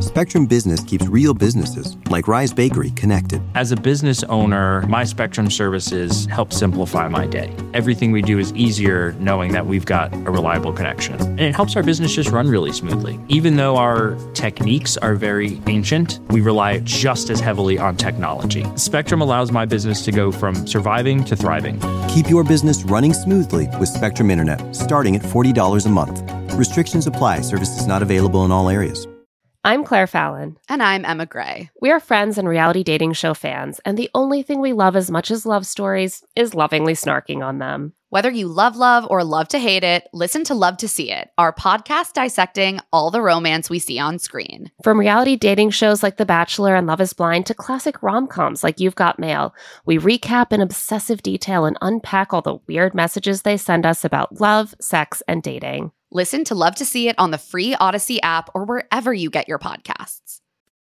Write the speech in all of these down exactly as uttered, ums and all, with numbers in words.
Spectrum Business keeps real businesses, like Rise Bakery, connected. As a business owner, my Spectrum services help simplify my day. Everything we do is easier knowing that we've got a reliable connection. And it helps our business just run really smoothly. Even though our techniques are very ancient, we rely just as heavily on technology. Spectrum allows my business to go from surviving to thriving. Keep your business running smoothly with Spectrum Internet, starting at forty dollars a month. Restrictions apply. Services not available in all areas. I'm Claire Fallon. And I'm Emma Gray. We are friends and reality dating show fans, and the only thing we love as much as love stories is lovingly snarking on them. Whether you love love or love to hate it, listen to Love to See It, our podcast dissecting all the romance we see on screen. From reality dating shows like The Bachelor and Love is Blind to classic rom-coms like You've Got Mail, we recap in obsessive detail and unpack all the weird messages they send us about love, sex, and dating. Listen to Love to See It on the free Odyssey app or wherever you get your podcasts.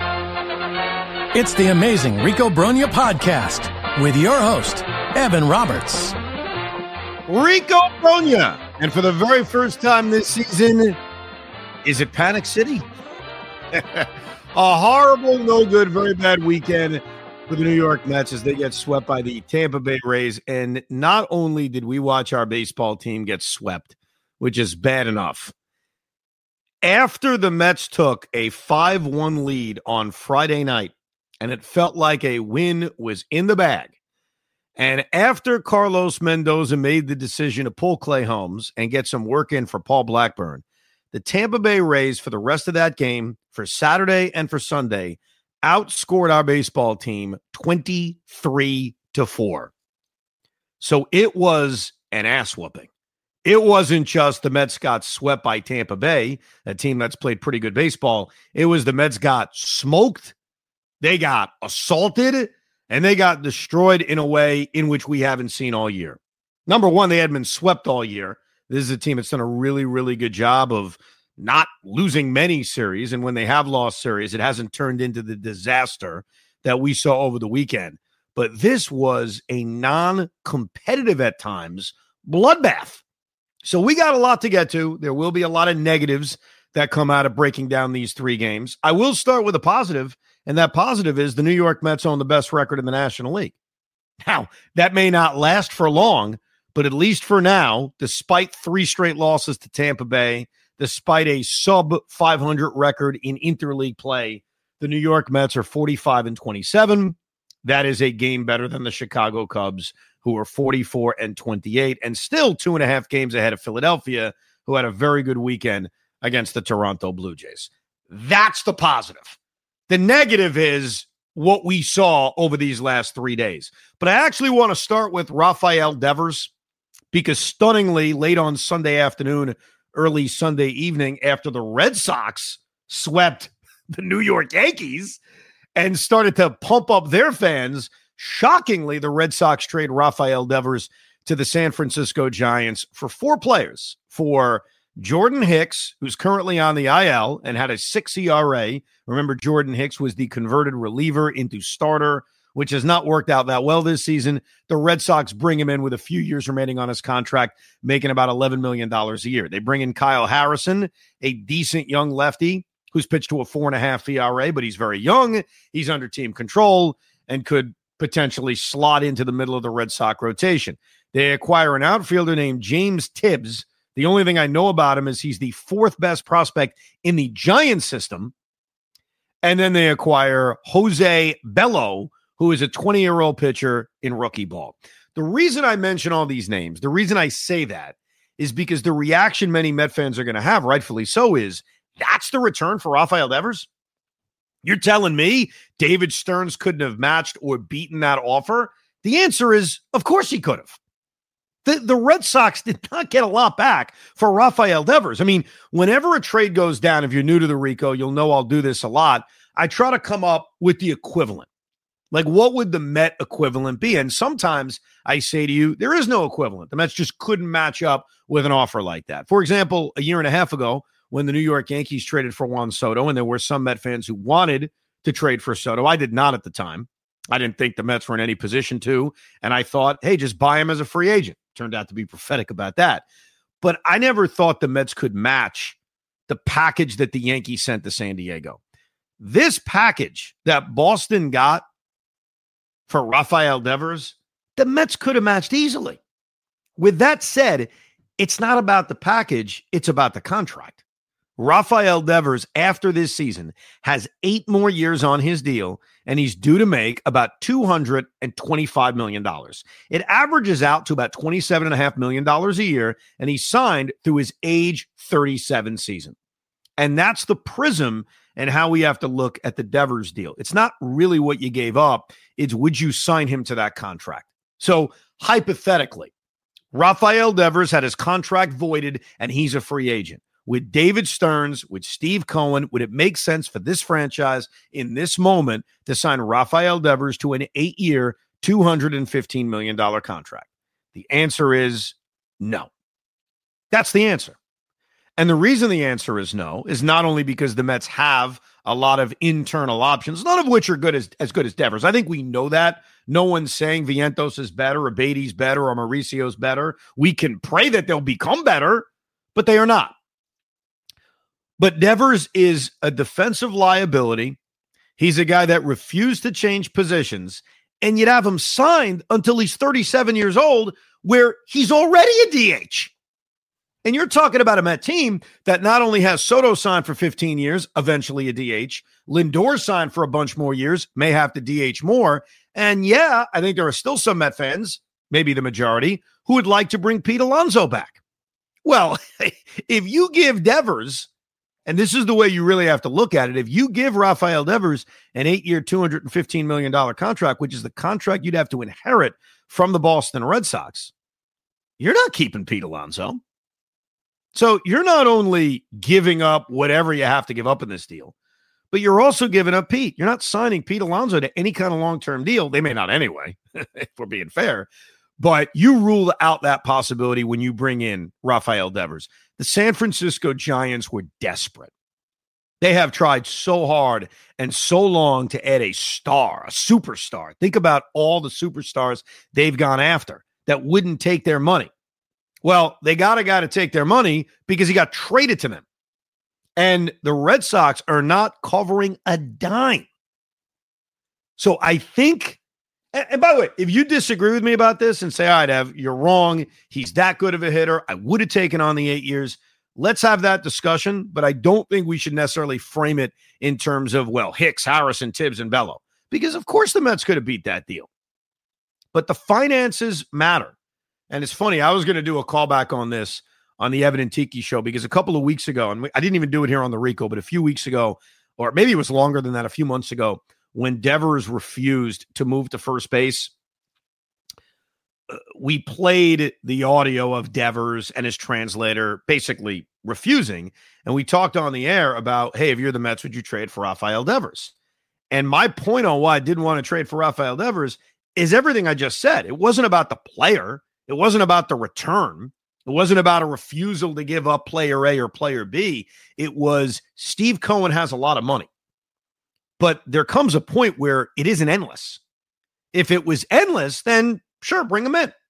It's the Amazing Rico Brogna podcast with your host, Evan Roberts. Rico Brogna. And for the very first time this season, is it Panic City? A horrible, no good, very bad weekend for the New York Mets as they get swept by the Tampa Bay Rays. And not only did we watch our baseball team get swept, which is bad enough, after the Mets took a five one lead on Friday night, and it felt like a win was in the bag, and after Carlos Mendoza made the decision to pull Clay Holmes and get some work in for Paul Blackburn, the Tampa Bay Rays for the rest of that game, for Saturday and for Sunday, outscored our baseball team twenty-three to four. So it was an ass whooping. It wasn't just the Mets got swept by Tampa Bay, a team that's played pretty good baseball. It was the Mets got smoked, they got assaulted, and they got destroyed in a way in which we haven't seen all year. Number one, they hadn't been swept all year. This is a team that's done a really, really good job of not losing many series, and when they have lost series, it hasn't turned into the disaster that we saw over the weekend. But this was a non-competitive at times bloodbath. So we got a lot to get to. There will be a lot of negatives that come out of breaking down these three games. I will start with a positive, and that positive is the New York Mets own the best record in the National League. Now, that may not last for long, but at least for now, despite three straight losses to Tampa Bay, despite a sub five hundred record in interleague play, the New York Mets are forty-five and twenty-seven. That is a game better than the Chicago Cubs, who are forty-four and twenty-eight, and still two and a half games ahead of Philadelphia, who had a very good weekend against the Toronto Blue Jays. That's the positive. The negative is what we saw over these last three days. But I actually want to start with Rafael Devers, because stunningly late on Sunday afternoon, early Sunday evening, after the Red Sox swept the New York Yankees and started to pump up their fans, shockingly, the Red Sox trade Rafael Devers to the San Francisco Giants for four players. For Jordan Hicks, who's currently on the I L and had a six E R A. Remember, Jordan Hicks was the converted reliever into starter, which has not worked out that well this season. The Red Sox bring him in with a few years remaining on his contract, making about eleven million dollars a year. They bring in Kyle Harrison, a decent young lefty who's pitched to a four and a half E R A, but he's very young. He's under team control and could potentially slot into the middle of the Red Sox rotation. They acquire an outfielder named James Tibbs. The only thing I know about him is he's the fourth best prospect in the Giants system. And then they acquire Jose Bello, who is a twenty-year-old pitcher in rookie ball. The reason I mention all these names, the reason I say that, is because the reaction many Met fans are going to have, rightfully so, is that's the return for Rafael Devers? You're telling me David Stearns couldn't have matched or beaten that offer? The answer is, of course he could have. The, the Red Sox did not get a lot back for Rafael Devers. I mean, whenever a trade goes down, if you're new to the Rico, you'll know I'll do this a lot. I try to come up with the equivalent. Like, what would the Met equivalent be? And sometimes I say to you, there is no equivalent. The Mets just couldn't match up with an offer like that. For example, a year and a half ago, when the New York Yankees traded for Juan Soto, and there were some Met fans who wanted to trade for Soto. I did not at the time. I didn't think the Mets were in any position to, and I thought, hey, just buy him as a free agent. Turned out to be prophetic about that. But I never thought the Mets could match the package that the Yankees sent to San Diego. This package that Boston got for Rafael Devers, the Mets could have matched easily. With that said, it's not about the package, it's about the contract. Rafael Devers, after this season, has eight more years on his deal, and he's due to make about two hundred twenty-five million dollars. It averages out to about twenty-seven point five million dollars a year, and he's signed through his age thirty-seven season. And that's the prism and how we have to look at the Devers deal. It's not really what you gave up. It's would you sign him to that contract? So hypothetically, Rafael Devers had his contract voided and he's a free agent. With David Stearns, with Steve Cohen, would it make sense for this franchise in this moment to sign Rafael Devers to an eight-year, two hundred fifteen million dollars contract? The answer is no. That's the answer. And the reason the answer is no is not only because the Mets have a lot of internal options, none of which are good as, as good as Devers. I think we know that. No one's saying Vientos is better or Beatty's better or Mauricio's better. We can pray that they'll become better, but they are not. But Devers is a defensive liability. He's a guy that refused to change positions, and you'd have him signed until he's thirty-seven years old, where he's already a D H. And you're talking about a Met team that not only has Soto signed for fifteen years, eventually a D H, Lindor signed for a bunch more years, may have to D H more. And yeah, I think there are still some Met fans, maybe the majority, who would like to bring Pete Alonso back. Well, if you give Devers, and this is the way you really have to look at it, if you give Rafael Devers an eight-year, two hundred fifteen million dollars contract, which is the contract you'd have to inherit from the Boston Red Sox, you're not keeping Pete Alonso. So you're not only giving up whatever you have to give up in this deal, but you're also giving up Pete. You're not signing Pete Alonso to any kind of long-term deal. They may not anyway, if we're being fair. But you rule out that possibility when you bring in Rafael Devers. The San Francisco Giants were desperate. They have tried so hard and so long to add a star, a superstar. Think about all the superstars they've gone after that wouldn't take their money. Well, they got a guy to take their money because he got traded to them. And the Red Sox are not covering a dime. So I think, and, and by the way, if you disagree with me about this and say, all right, Ev, you're wrong, he's that good of a hitter, I would have taken on the eight years. Let's have that discussion, but I don't think we should necessarily frame it in terms of, well, Hicks, Harrison, Tibbs, and Bello. Because, of course, the Mets could have beat that deal. But the finances matter. And it's funny, I was going to do a callback on this on the Evan and Tiki show because a couple of weeks ago, and I didn't even do it here on the Rico, but a few weeks ago, or maybe it was longer than that, a few months ago, when Devers refused to move to first base, uh, we played the audio of Devers and his translator basically refusing. And we talked on the air about, hey, if you're the Mets, would you trade for Rafael Devers? And my point on why I didn't want to trade for Rafael Devers is everything I just said. It wasn't about the player. It wasn't about the return. It wasn't about a refusal to give up player A or player B. It was Steve Cohen has a lot of money. But there comes a point where it isn't endless. If it was endless, then sure, bring him in.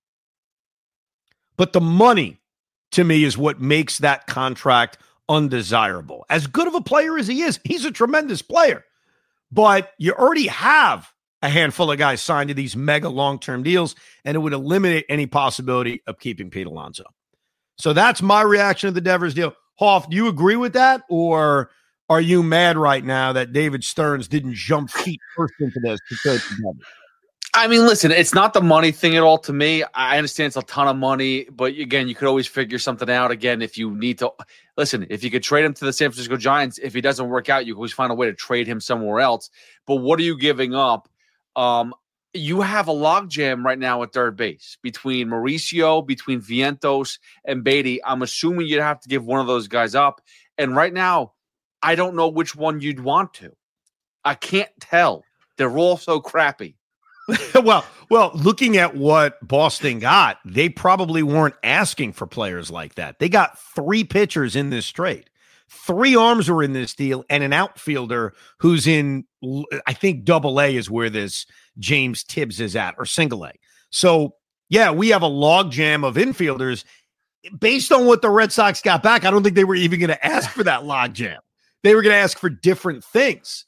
But the money, to me, is what makes that contract undesirable. As good of a player as he is, he's a tremendous player. But you already have a handful of guys signed to these mega long-term deals, and it would eliminate any possibility of keeping Pete Alonso. So that's my reaction to the Devers deal. Hoff, do you agree with that, or are you mad right now that David Stearns didn't jump feet first into this to trade for Devers? I mean, listen, it's not the money thing at all to me. I understand it's a ton of money, but again, you could always figure something out. Again, if you need to – listen, if you could trade him to the San Francisco Giants, if he doesn't work out, you can always find a way to trade him somewhere else. But what are you giving up? Um, you have a logjam right now at third base between Mauricio, between Vientos, and Beatty. I'm assuming you'd have to give one of those guys up. And right now, I don't know which one you'd want to. I can't tell. They're all so crappy. well, well, looking at what Boston got, they probably weren't asking for players like that. They got three pitchers in this trade. Three arms were in this deal, and an outfielder who's in, I think, double A is where this James Tibbs is at, or single A. So, yeah, we have a logjam of infielders. Based on what the Red Sox got back, I don't think they were even going to ask for that logjam. They were going to ask for different things.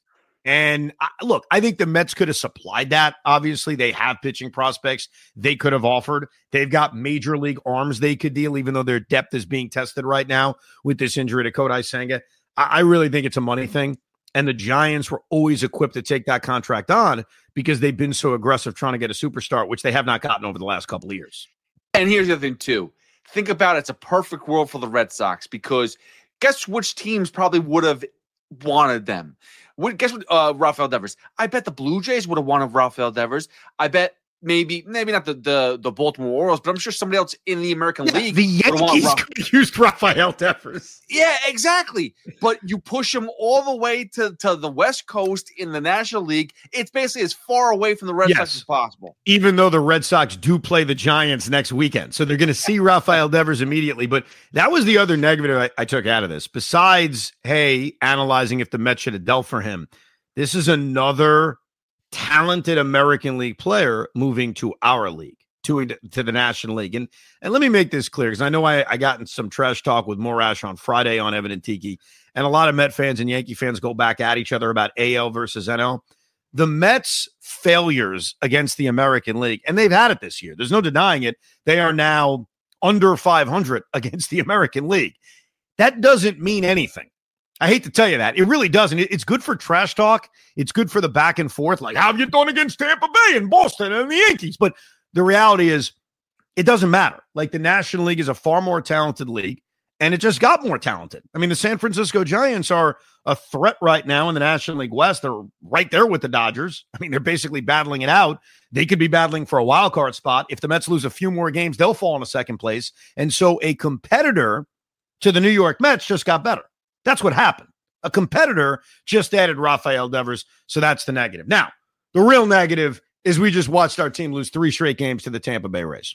And I, look, I think the Mets could have supplied that. Obviously, they have pitching prospects they could have offered. They've got major league arms they could deal, even though their depth is being tested right now with this injury to Kodai Senga. I, I really think it's a money thing. And the Giants were always equipped to take that contract on because they've been so aggressive trying to get a superstar, which they have not gotten over the last couple of years. And here's the other thing, too. Think about it. It's a perfect world for the Red Sox because guess which teams probably would have wanted them? What, guess what? Uh, Rafael Devers. I bet the Blue Jays would have wanted Rafael Devers. I bet maybe, maybe not the, the, the Baltimore Orioles, but I'm sure somebody else in the American yeah, League. The Yankees Ra- could have used Rafael Devers. Yeah, exactly. But you push him all the way to, to the West Coast in the National League. It's basically as far away from the Red yes. Sox as possible. Even though the Red Sox do play the Giants next weekend. So they're going to see Rafael Devers immediately. But that was the other negative I, I took out of this. Besides, hey, analyzing if the Mets should have dealt for him, this is another talented American League player moving to our league, to, to the National League. And and let me make this clear, because I know I, I got in some trash talk with Morash on Friday on Evan and Tiki, and a lot of Met fans and Yankee fans go back at each other about A L versus N L. The Mets' failures against the American League, and they've had it this year, there's no denying it, they are now under five hundred against the American League. That doesn't mean anything. I hate to tell you that. It really doesn't. It's good for trash talk. It's good for the back and forth. Like, how have you done against Tampa Bay and Boston and the Yankees? But the reality is it doesn't matter. Like, the National League is a far more talented league, and it just got more talented. I mean, the San Francisco Giants are a threat right now in the National League West. They're right there with the Dodgers. I mean, they're basically battling it out. They could be battling for a wild card spot. If the Mets lose a few more games, they'll fall into second place. And so a competitor to the New York Mets just got better. That's what happened. A competitor just added Rafael Devers, so that's the negative. Now, the real negative is we just watched our team lose three straight games to the Tampa Bay Rays.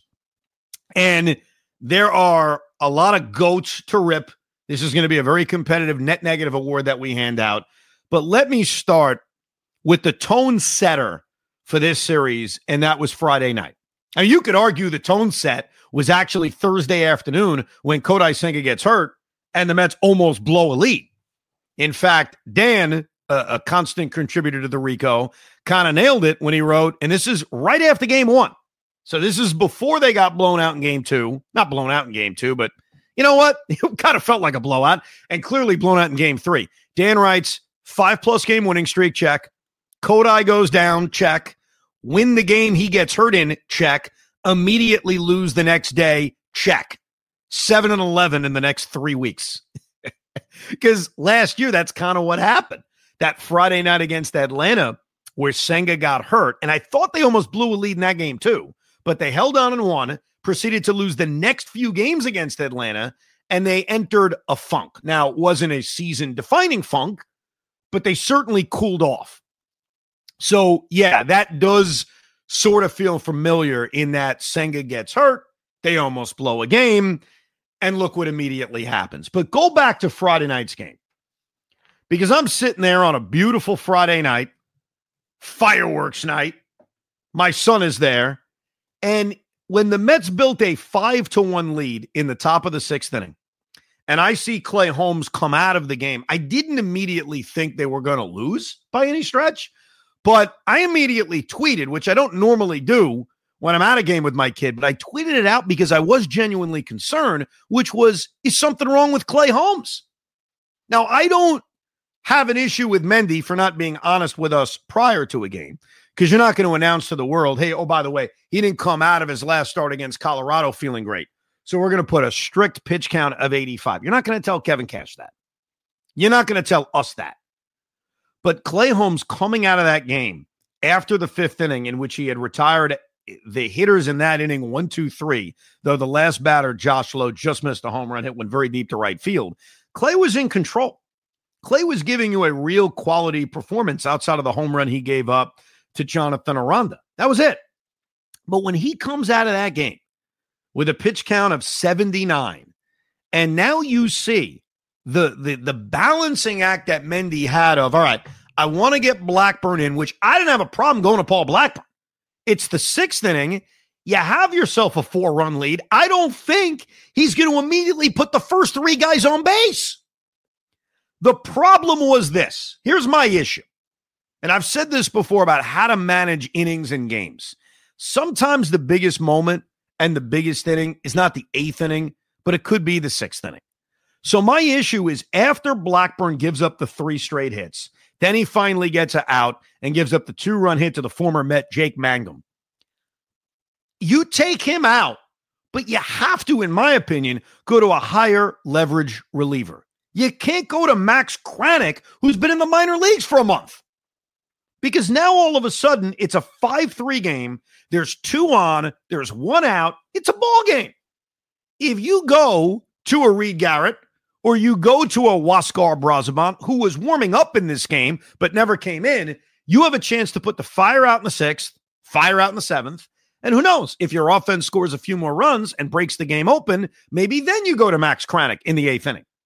And there are a lot of goats to rip. This is going to be a very competitive net negative award that we hand out. But let me start with the tone setter for this series, and that was Friday night. Now, you could argue the tone set was actually Thursday afternoon when Kodai Senga gets hurt, and the Mets almost blow a lead. In fact, Dan, a, a constant contributor to the Rico, kind of nailed it when he wrote, and this is right after game one. So this is before they got blown out in game two. Not blown out in game two, but you know what? It kind of felt like a blowout, and clearly blown out in game three. Dan writes, five-plus game winning streak, check. Kodai goes down, check. Win the game he gets hurt in, check. Immediately lose the next day, check. seven and eleven in the next three weeks. Because last year, that's kind of what happened. That Friday night against Atlanta where Senga got hurt. And I thought they almost blew a lead in that game too. But they held on and won, proceeded to lose the next few games against Atlanta, and they entered a funk. Now, it wasn't a season-defining funk, but they certainly cooled off. So, yeah, that does sort of feel familiar in that Senga gets hurt, they almost blow a game, and look what immediately happens. But go back to Friday night's game, because I'm sitting there on a beautiful Friday night, fireworks night. My son is there. And when the Mets built a five to one lead in the top of the sixth inning, and I see Clay Holmes come out of the game, I didn't immediately think they were going to lose by any stretch, but I immediately tweeted, which I don't normally do when I'm at a game with my kid, but I tweeted it out because I was genuinely concerned, which was, is something wrong with Clay Holmes? Now, I don't have an issue with Mendy for not being honest with us prior to a game, because you're not going to announce to the world, hey, oh, by the way, he didn't come out of his last start against Colorado feeling great, so we're going to put a strict pitch count of eighty-five. You're not going to tell Kevin Cash that. You're not going to tell us that. But Clay Holmes coming out of that game after the fifth inning, in which he had retired the hitters in that inning, one, two, three, though the last batter, Josh Lowe, just missed a home run hit, went very deep to right field. Clay was in control. Clay was giving you a real quality performance outside of the home run he gave up to Jonathan Aranda. That was it. But when he comes out of that game with a pitch count of seventy-nine, and now you see the, the, the balancing act that Mendy had of, all right, I want to get Blackburn in, which I didn't have a problem going to Paul Blackburn. It's the sixth inning. You have yourself a four-run lead. I don't think he's going to immediately put the first three guys on base. The problem was this. Here's my issue. And I've said this before about how to manage innings and games. Sometimes the biggest moment and the biggest inning is not the eighth inning, but it could be the sixth inning. So my issue is after Blackburn gives up the three straight hits, then he finally gets out and gives up the two-run hit to the former Met, Jake Mangum. You take him out, but you have to, in my opinion, go to a higher leverage reliever. You can't go to Max Kranick, who's been in the minor leagues for a month. Because now all of a sudden, it's a five three game. There's two on. There's one out. It's a ball game. If you go to a Reed Garrett or you go to a Huascar Brazoban, who was warming up in this game but never came in, you have a chance to put the fire out in the sixth, fire out in the seventh, and who knows, if your offense scores a few more runs and breaks the game open, maybe then you go to Max Kranick in the eighth inning.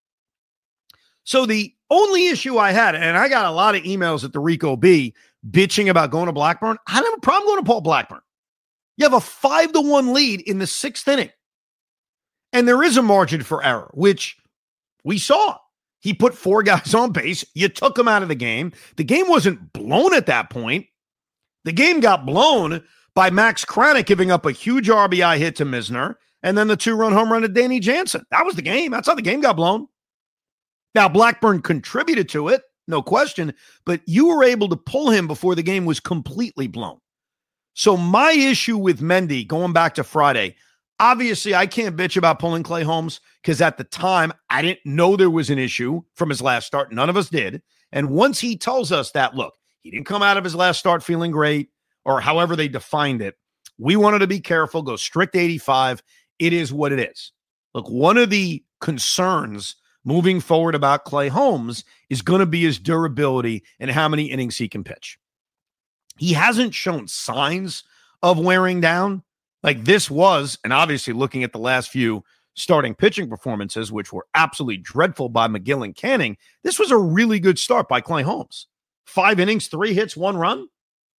So the only issue I had, and I got a lot of emails at the Rico B bitching about going to Blackburn. I don't have a problem going to Paul Blackburn. You have a five to one lead in the sixth inning. And there is a margin for error, which we saw. He put four guys on base. You took him out of the game. The game wasn't blown at that point. The game got blown by Max Kranick giving up a huge R B I hit to Misner and then the two-run home run to Danny Jansen. That was the game. That's how the game got blown. Now, Blackburn contributed to it, no question, but you were able to pull him before the game was completely blown. So my issue with Mendy, going back to Friday, obviously I can't bitch about pulling Clay Holmes because at the time I didn't know there was an issue from his last start. None of us did. And once he tells us that, look, he didn't come out of his last start feeling great or however they defined it, we wanted to be careful, go strict eighty-five. It is what it is. Look, one of the concerns moving forward about Clay Holmes is going to be his durability and how many innings he can pitch. He hasn't shown signs of wearing down. Like this was, and obviously looking at the last few starting pitching performances, which were absolutely dreadful by McGill and Canning, this was a really good start by Clay Holmes. Five innings, three hits, one run.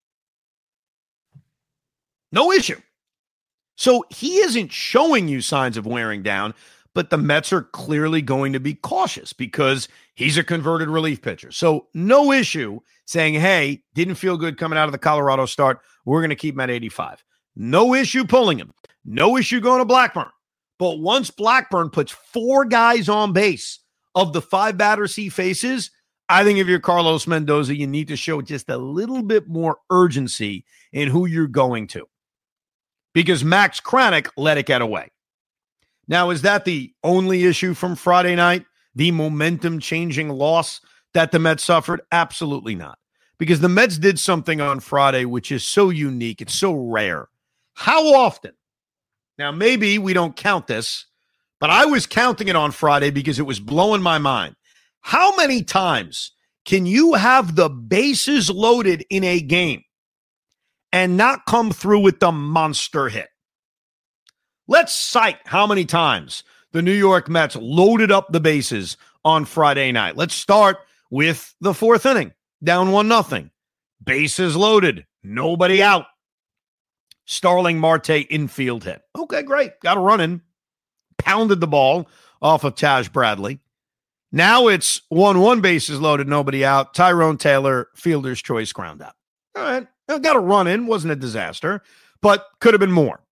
No issue. So he isn't showing you signs of wearing down, but the Mets are clearly going to be cautious because he's a converted relief pitcher. So no issue saying, hey, didn't feel good coming out of the Colorado start. We're going to keep him at eighty-five. No issue pulling him. No issue going to Blackburn. But once Blackburn puts four guys on base of the five batters he faces, I think if you're Carlos Mendoza, you need to show just a little bit more urgency in who you're going to. Because Max Kranick let it get away. Now, is that the only issue from Friday night? The momentum-changing loss that the Mets suffered? Absolutely not. Because the Mets did something on Friday which is so unique. It's so rare. How often? Now, maybe we don't count this, but I was counting it on Friday because it was blowing my mind. How many times can you have the bases loaded in a game and not come through with the monster hit? Let's cite how many times the New York Mets loaded up the bases on Friday night. Let's start with the fourth inning, down one nothing. Bases loaded, nobody out. Starling Marte infield hit. Okay, great. Got a run in. Pounded the ball off of Taj Bradley. Now it's one one bases loaded, nobody out. Tyrone Taylor, fielder's choice ground out. All right. Got a run in. Wasn't a disaster, but could have been more.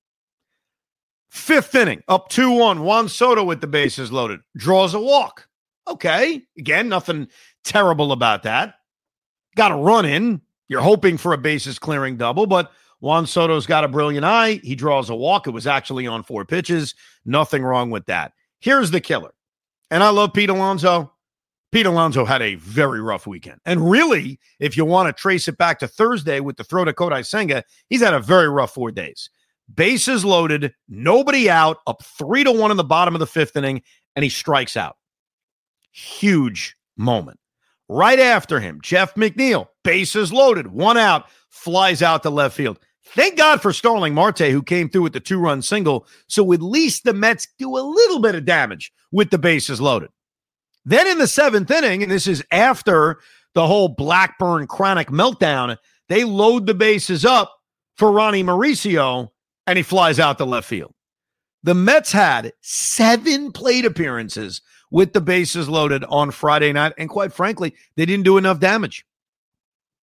Fifth inning, up two one. Juan Soto with the bases loaded. Draws a walk. Okay. Again, nothing terrible about that. Got a run in. You're hoping for a bases clearing double, but Juan Soto's got a brilliant eye. He draws a walk. It was actually on four pitches. Nothing wrong with that. Here's the killer. And I love Pete Alonso. Pete Alonso had a very rough weekend. And really, if you want to trace it back to Thursday with the throw to Kodai Senga, he's had a very rough four days. Bases loaded, nobody out, up three to one in the bottom of the fifth inning, and he strikes out. Huge moment. Right after him, Jeff McNeil, bases loaded, one out, flies out to left field. Thank God for Starling Marte, who came through with the two-run single, so at least the Mets do a little bit of damage with the bases loaded. Then in the seventh inning, and this is after the whole Blackburn Kranick meltdown, they load the bases up for Ronnie Mauricio, and he flies out to left field. The Mets had seven plate appearances with the bases loaded on Friday night, and quite frankly, they didn't do enough damage.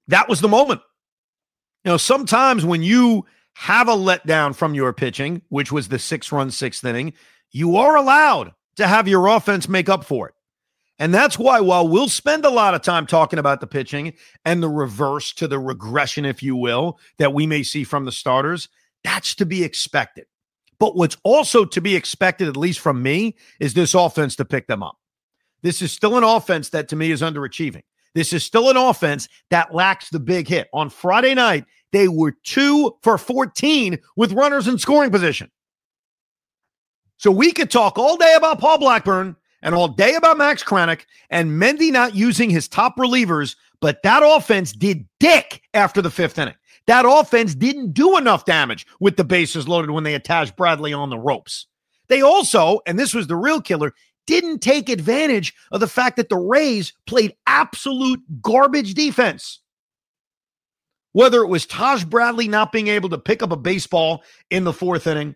that was the moment. You know, sometimes when you have a letdown from your pitching, which was the six-run sixth inning, you are allowed to have your offense make up for it. And that's why, while we'll spend a lot of time talking about the pitching and the reverse to the regression, if you will, that we may see from the starters, that's to be expected. But what's also to be expected, at least from me, is this offense to pick them up. This is still an offense that, to me, is underachieving. This is still an offense that lacks the big hit. On Friday night, they were two for fourteen with runners in scoring position. So we could talk all day about Paul Blackburn and all day about Max Kranick and Mendy not using his top relievers, but that offense did dick after the fifth inning. That offense didn't do enough damage with the bases loaded when they attached Bradley on the ropes. They also, and this was the real killer, didn't take advantage of the fact that the Rays played absolute garbage defense. Whether it was Taj Bradley not being able to pick up a baseball in the fourth inning,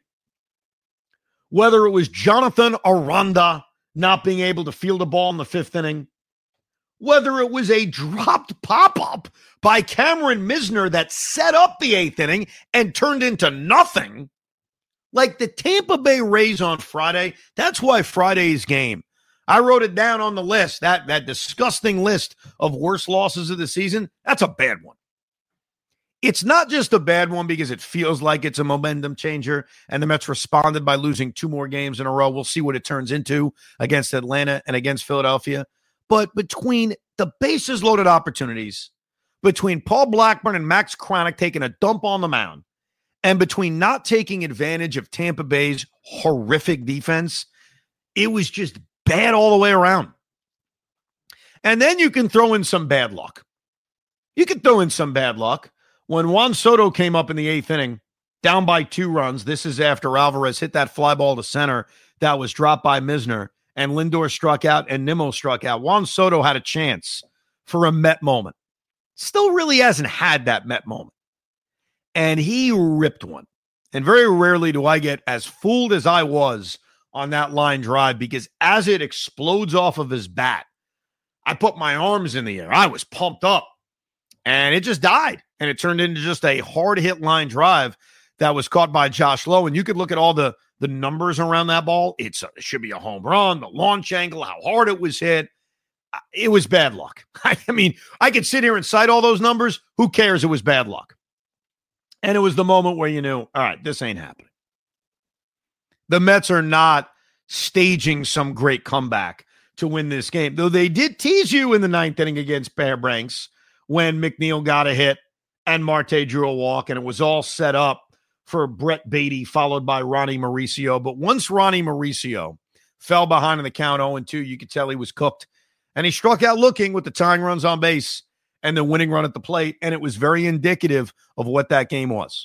whether it was Jonathan Aranda not being able to field a ball in the fifth inning, whether it was a dropped pop-up by Cameron Misner that set up the eighth inning and turned into nothing, like the Tampa Bay Rays on Friday. That's why Friday's game, I wrote it down on the list, that, that disgusting list of worst losses of the season. That's a bad one. It's not just a bad one because it feels like it's a momentum changer, and the Mets responded by losing two more games in a row. We'll see what it turns into against Atlanta and against Philadelphia. But between the bases loaded opportunities, between Paul Blackburn and Max Kranick taking a dump on the mound, and between not taking advantage of Tampa Bay's horrific defense, it was just bad all the way around. And then you can throw in some bad luck. You can throw in some bad luck. When Juan Soto came up in the eighth inning, down by two runs, this is after Alvarez hit that fly ball to center that was dropped by Misner, and Lindor struck out and Nimmo struck out. Juan Soto had a chance for a Met moment. Still really hasn't had that Met moment. And he ripped one. And very rarely do I get as fooled as I was on that line drive, because as it explodes off of his bat, I put my arms in the air. I was pumped up. And it just died. And it turned into just a hard-hit line drive that was caught by Josh Lowe. And you could look at all the, the numbers around that ball. It's a, it should be a home run, the launch angle, how hard it was hit. It was bad luck. I mean, I could sit here and cite all those numbers. Who cares? It was bad luck. And it was the moment where you knew, all right, this ain't happening. The Mets are not staging some great comeback to win this game, though they did tease you in the ninth inning against Fairbanks when McNeil got a hit and Marte drew a walk, and it was all set up for Brett Beatty, followed by Ronnie Mauricio. But once Ronnie Mauricio fell behind in the count oh and two, you could tell he was cooked. And he struck out looking with the tying runs on base and the winning run at the plate, and it was very indicative of what that game was.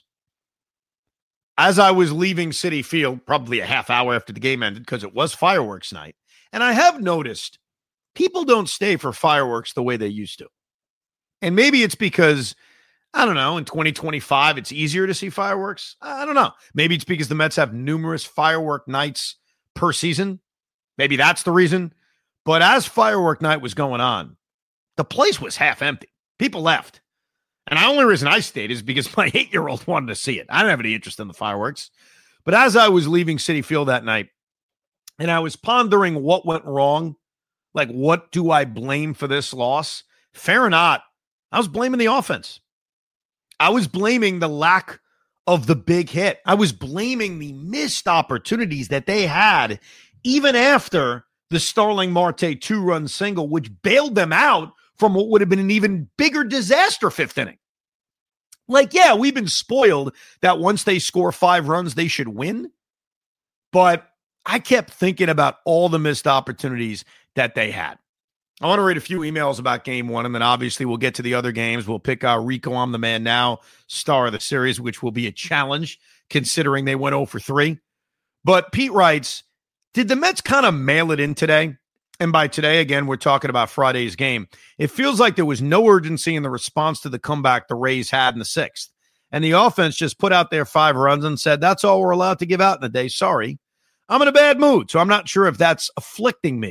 As I was leaving Citi Field, probably a half hour after the game ended, because it was fireworks night, and I have noticed people don't stay for fireworks the way they used to. And maybe it's because, I don't know, in twenty twenty-five, it's easier to see fireworks. I don't know. Maybe it's because the Mets have numerous firework nights per season. Maybe that's the reason. But as firework night was going on, the place was half empty. People left. And the only reason I stayed is because my eight-year-old wanted to see it. I didn't have any interest in the fireworks. But as I was leaving Citi Field that night, and I was pondering what went wrong, like what do I blame for this loss? Fair or not, I was blaming the offense. I was blaming the lack of the big hit. I was blaming the missed opportunities that they had even after the Starling Marte two-run single, which bailed them out from what would have been an even bigger disaster fifth inning. Like, yeah, we've been spoiled that once they score five runs, they should win. But I kept thinking about all the missed opportunities that they had. I want to read a few emails about game one, and then obviously we'll get to the other games. We'll pick uh, Rico, I'm the Man Now, star of the series, which will be a challenge considering they went oh for three. But Pete writes, did the Mets kind of mail it in today? And by today, again, we're talking about Friday's game. It feels like there was no urgency in the response to the comeback the Rays had in the sixth. And the offense just put out their five runs and said, that's all we're allowed to give out in a day. Sorry. I'm in a bad mood, so I'm not sure if that's afflicting me.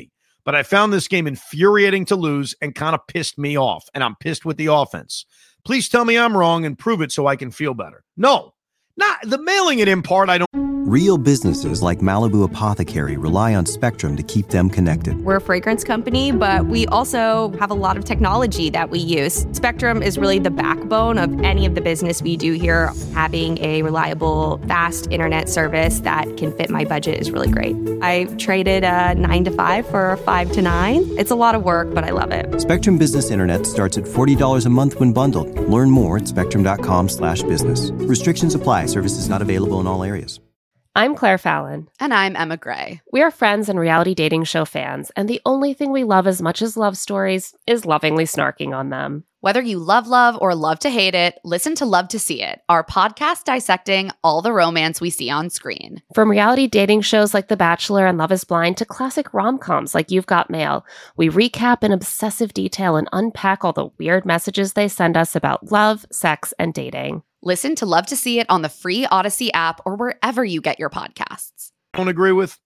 but I found this game infuriating to lose and kind of pissed me off, and I'm pissed with the offense. Please tell me I'm wrong and prove it so I can feel better. No, not the mailing it in part. I don't. Real businesses like Malibu Apothecary rely on Spectrum to keep them connected. We're a fragrance company, but we also have a lot of technology that we use. Spectrum is really the backbone of any of the business we do here. Having a reliable, fast internet service that can fit my budget is really great. I traded a nine to five for a five to nine. It's a lot of work, but I love it. Spectrum Business Internet starts at forty dollars a month when bundled. Learn more at spectrum.com slash business. Restrictions apply. Services not available in all areas. I'm Claire Fallon. And I'm Emma Gray. We are friends and reality dating show fans, and the only thing we love as much as love stories is lovingly snarking on them. Whether you love love or love to hate it, listen to Love to See It, our podcast dissecting all the romance we see on screen. From reality dating shows like The Bachelor and Love is Blind to classic rom-coms like You've Got Mail, we recap in obsessive detail and unpack all the weird messages they send us about love, sex, and dating. Listen to Love to See It on the free Odyssey app or wherever you get your podcasts. I don't agree with,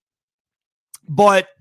but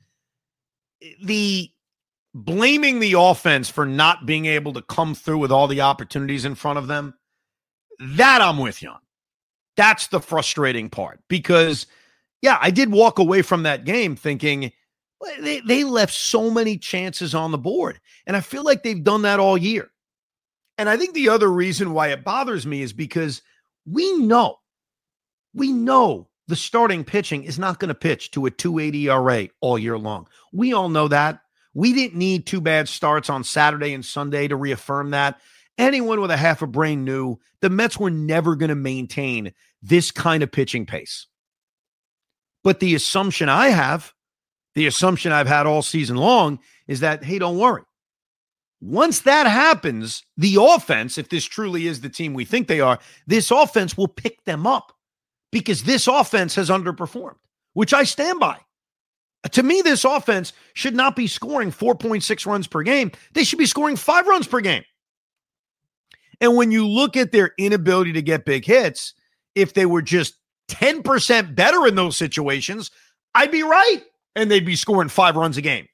the blaming the offense for not being able to come through with all the opportunities in front of them, that I'm with you on. That's the frustrating part because, yeah, I did walk away from that game thinking they, they left so many chances on the board, and I feel like they've done that all year. And I think the other reason why it bothers me is because we know, we know the starting pitching is not going to pitch to a two eighty E R A all year long. We all know that. We didn't need two bad starts on Saturday and Sunday to reaffirm that. Anyone with a half a brain knew the Mets were never going to maintain this kind of pitching pace. But the assumption I have, the assumption I've had all season long is that, hey, don't worry. Once that happens, the offense, if this truly is the team we think they are, this offense will pick them up because this offense has underperformed, which I stand by. To me, this offense should not be scoring four point six runs per game. They should be scoring five runs per game. And when you look at their inability to get big hits, if they were just ten percent better in those situations, I'd be right. And they'd be scoring five runs a game.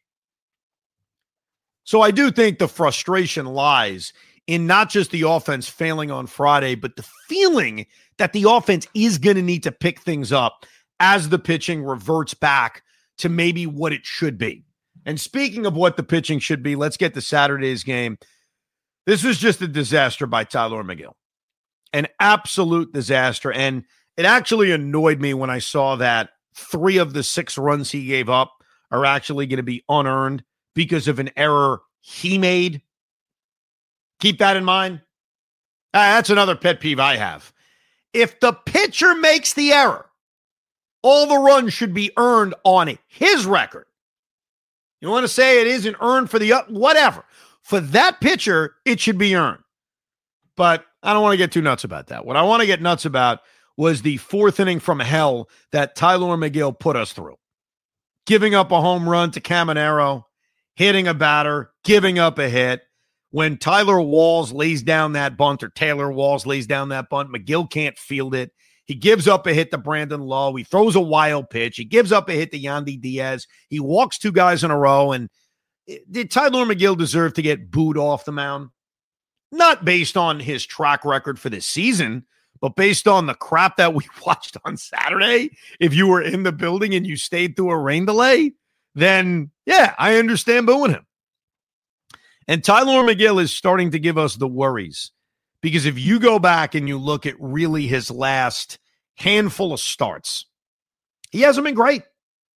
So I do think the frustration lies in not just the offense failing on Friday, but the feeling that the offense is going to need to pick things up as the pitching reverts back to maybe what it should be. And speaking of what the pitching should be, let's get to Saturday's game. This was just a disaster by Tyler McGill. An absolute disaster. And it actually annoyed me when I saw that three of the six runs he gave up are actually going to be unearned because of an error he made. Keep that in mind. Uh, that's another pet peeve I have. If the pitcher makes the error, all the runs should be earned on his record. You want to say it isn't earned for the, whatever. For that pitcher, it should be earned. But I don't want to get too nuts about that. What I want to get nuts about was the fourth inning from hell that Tyler McGill put us through. Giving up a home run to Caminero, hitting a batter, giving up a hit. When Tyler Walls lays down that bunt, or Taylor Walls lays down that bunt, McGill can't field it. He gives up a hit to Brandon Lowe. He throws a wild pitch. He gives up a hit to Yandy Diaz. He walks two guys in a row. And did Tyler McGill deserve to get booed off the mound? Not based on his track record for this season, but based on the crap that we watched on Saturday. If you were in the building and you stayed through a rain delay, then yeah, I understand booing him. And Tyler McGill is starting to give us the worries, because if you go back and you look at really his last handful of starts, he hasn't been great.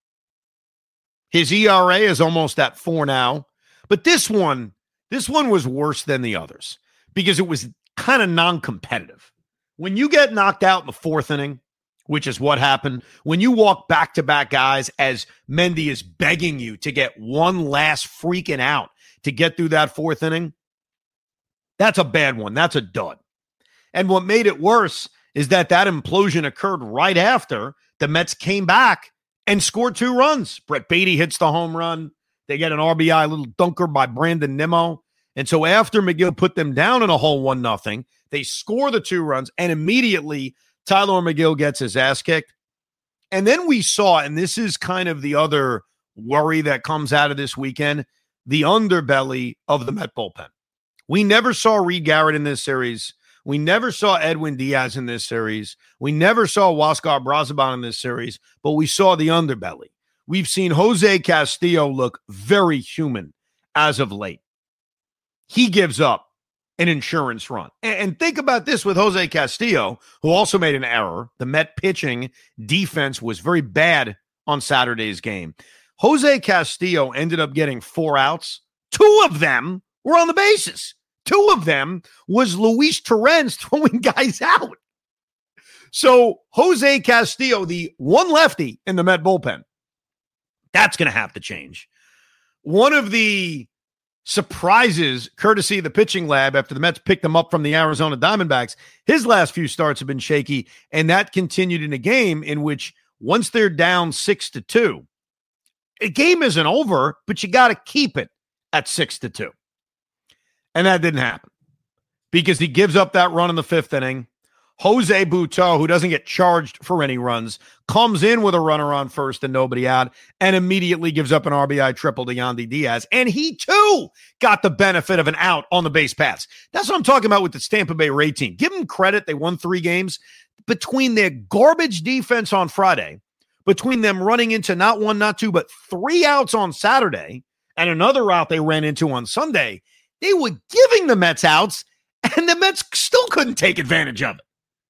His E R A is almost at four now, but this one, this one was worse than the others because it was kind of non-competitive. When you get knocked out in the fourth inning, which is what happened, when you walk back-to-back guys as Mendy is begging you to get one last freaking out to get through that fourth inning, that's a bad one. That's a dud. And what made it worse is that that implosion occurred right after the Mets came back and scored two runs. Brett Beatty hits the home run. They get an R B I, little dunker by Brandon Nimmo. And so after McGill put them down in a whole one nothing, they score the two runs, and immediately Tyler McGill gets his ass kicked. And then we saw, and this is kind of the other worry that comes out of this weekend, the underbelly of the Met bullpen. We never saw Reed Garrett in this series. We never saw Edwin Diaz in this series. We never saw Huascar Brazoban in this series, but we saw the underbelly. We've seen Jose Castillo look very human as of late. He gives up an insurance run. And think about this with Jose Castillo, who also made an error. The Met pitching defense was very bad on Saturday's game. Jose Castillo ended up getting four outs. Two of them were on the bases. Two of them was Luis Torrens throwing guys out. So Jose Castillo, the one lefty in the Met bullpen, that's going to have to change. One of the surprises, courtesy of the pitching lab, after the Mets picked him up from the Arizona Diamondbacks, his last few starts have been shaky, and that continued in a game in which once they're down six to two, a game isn't over, but you got to keep it at six to two. And that didn't happen because he gives up that run in the fifth inning. Jose Butto, who doesn't get charged for any runs, comes in with a runner on first and nobody out and immediately gives up an R B I triple to Yandy Diaz. And he, too, got the benefit of an out on the base paths. That's what I'm talking about with the Tampa Bay Ray team. Give them credit. They won three games. Between their garbage defense on Friday, between them running into not one, not two, but three outs on Saturday and another out they ran into on Sunday, they were giving the Mets outs, and the Mets still couldn't take advantage of it.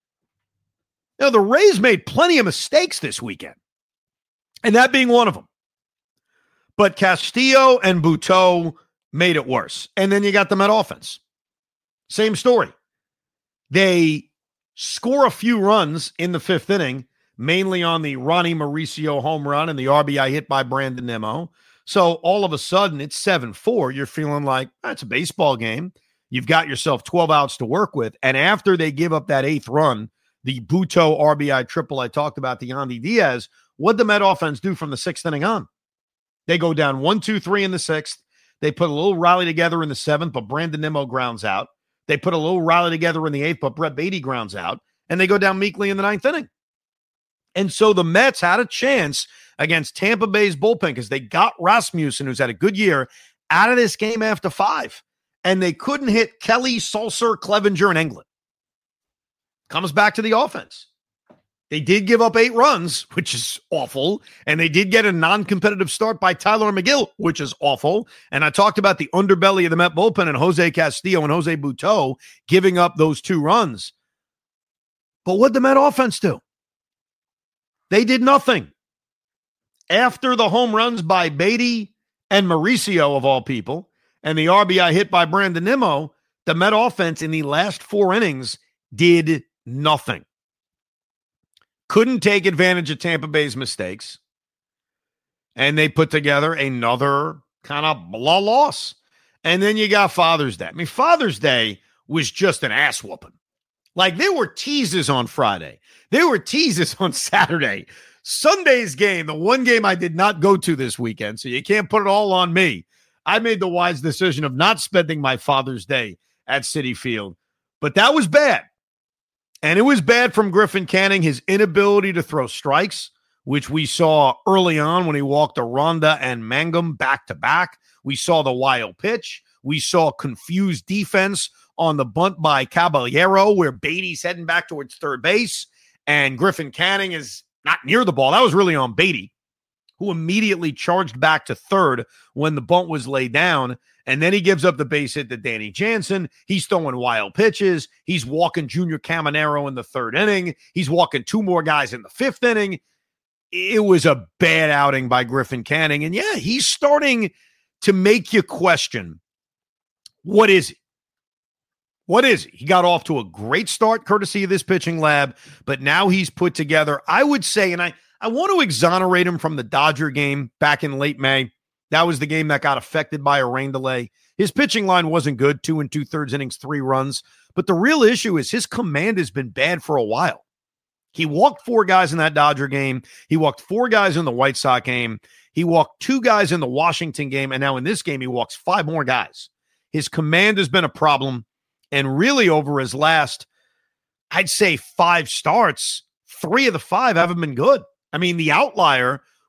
Now, the Rays made plenty of mistakes this weekend, and that being one of them. But Castillo and Butto made it worse. And then you got the Met offense. Same story. They score a few runs in the fifth inning, mainly on the Ronnie Mauricio home run and the R B I hit by Brandon Nimmo. So all of a sudden, it's seven four. You're feeling like, oh, it's a baseball game. You've got yourself twelve outs to work with. And after they give up that eighth run, the Butto R B I triple I talked about, the Yandy Diaz, what'd the Met offense do from the sixth inning on? They go down one, two, three in the sixth. They put a little rally together in the seventh, but Brandon Nimmo grounds out. They put a little rally together in the eighth, but Brett Beatty grounds out. And they go down meekly in the ninth inning. And so the Mets had a chance against Tampa Bay's bullpen because they got Rasmussen, who's had a good year, out of this game after five. And they couldn't hit Kelly, Sulser, Clevenger, and Englund. Comes back to the offense. They did give up eight runs, which is awful. And they did get a non-competitive start by Tyler McGill, which is awful. And I talked about the underbelly of the Met bullpen and Jose Castillo and Jose Butto giving up those two runs. But what'd the Met offense do? They did nothing. After the home runs by Beatty and Mauricio, of all people, and the R B I hit by Brandon Nimmo, the Met offense in the last four innings did nothing. Couldn't take advantage of Tampa Bay's mistakes. And they put together another kind of blah loss. And then you got Father's Day. I mean, Father's Day was just an ass whooping. Like, there were teases on Friday. There were teases on Saturday. Sunday's game, the one game I did not go to this weekend, so you can't put it all on me. I made the wise decision of not spending my Father's Day at Citi Field. But that was bad. And it was bad from Griffin Canning, his inability to throw strikes, which we saw early on when he walked Aranda and Mangum back-to-back. We saw the wild pitch. We saw confused defense on the bunt by Caballero, where Beatty's heading back towards third base, and Griffin Canning is not near the ball. That was really on Beatty, who immediately charged back to third when the bunt was laid down, and then he gives up the base hit to Danny Jansen. He's throwing wild pitches. He's walking Junior Caminero in the third inning. He's walking two more guys in the fifth inning. It was a bad outing by Griffin Canning, and yeah, he's starting to make you question, what is he? What is he? He got off to a great start courtesy of this pitching lab, but now he's put together, I would say, and I, I want to exonerate him from the Dodger game back in late May. That was the game that got affected by a rain delay. His pitching line wasn't good, two and two-thirds innings, three runs. But the real issue is his command has been bad for a while. He walked four guys in that Dodger game. He walked four guys in the White Sox game. He walked two guys in the Washington game. And now in this game, he walks five more guys. His command has been a problem. And really over his last, I'd say five starts, three of the five haven't been good. I mean, the outlier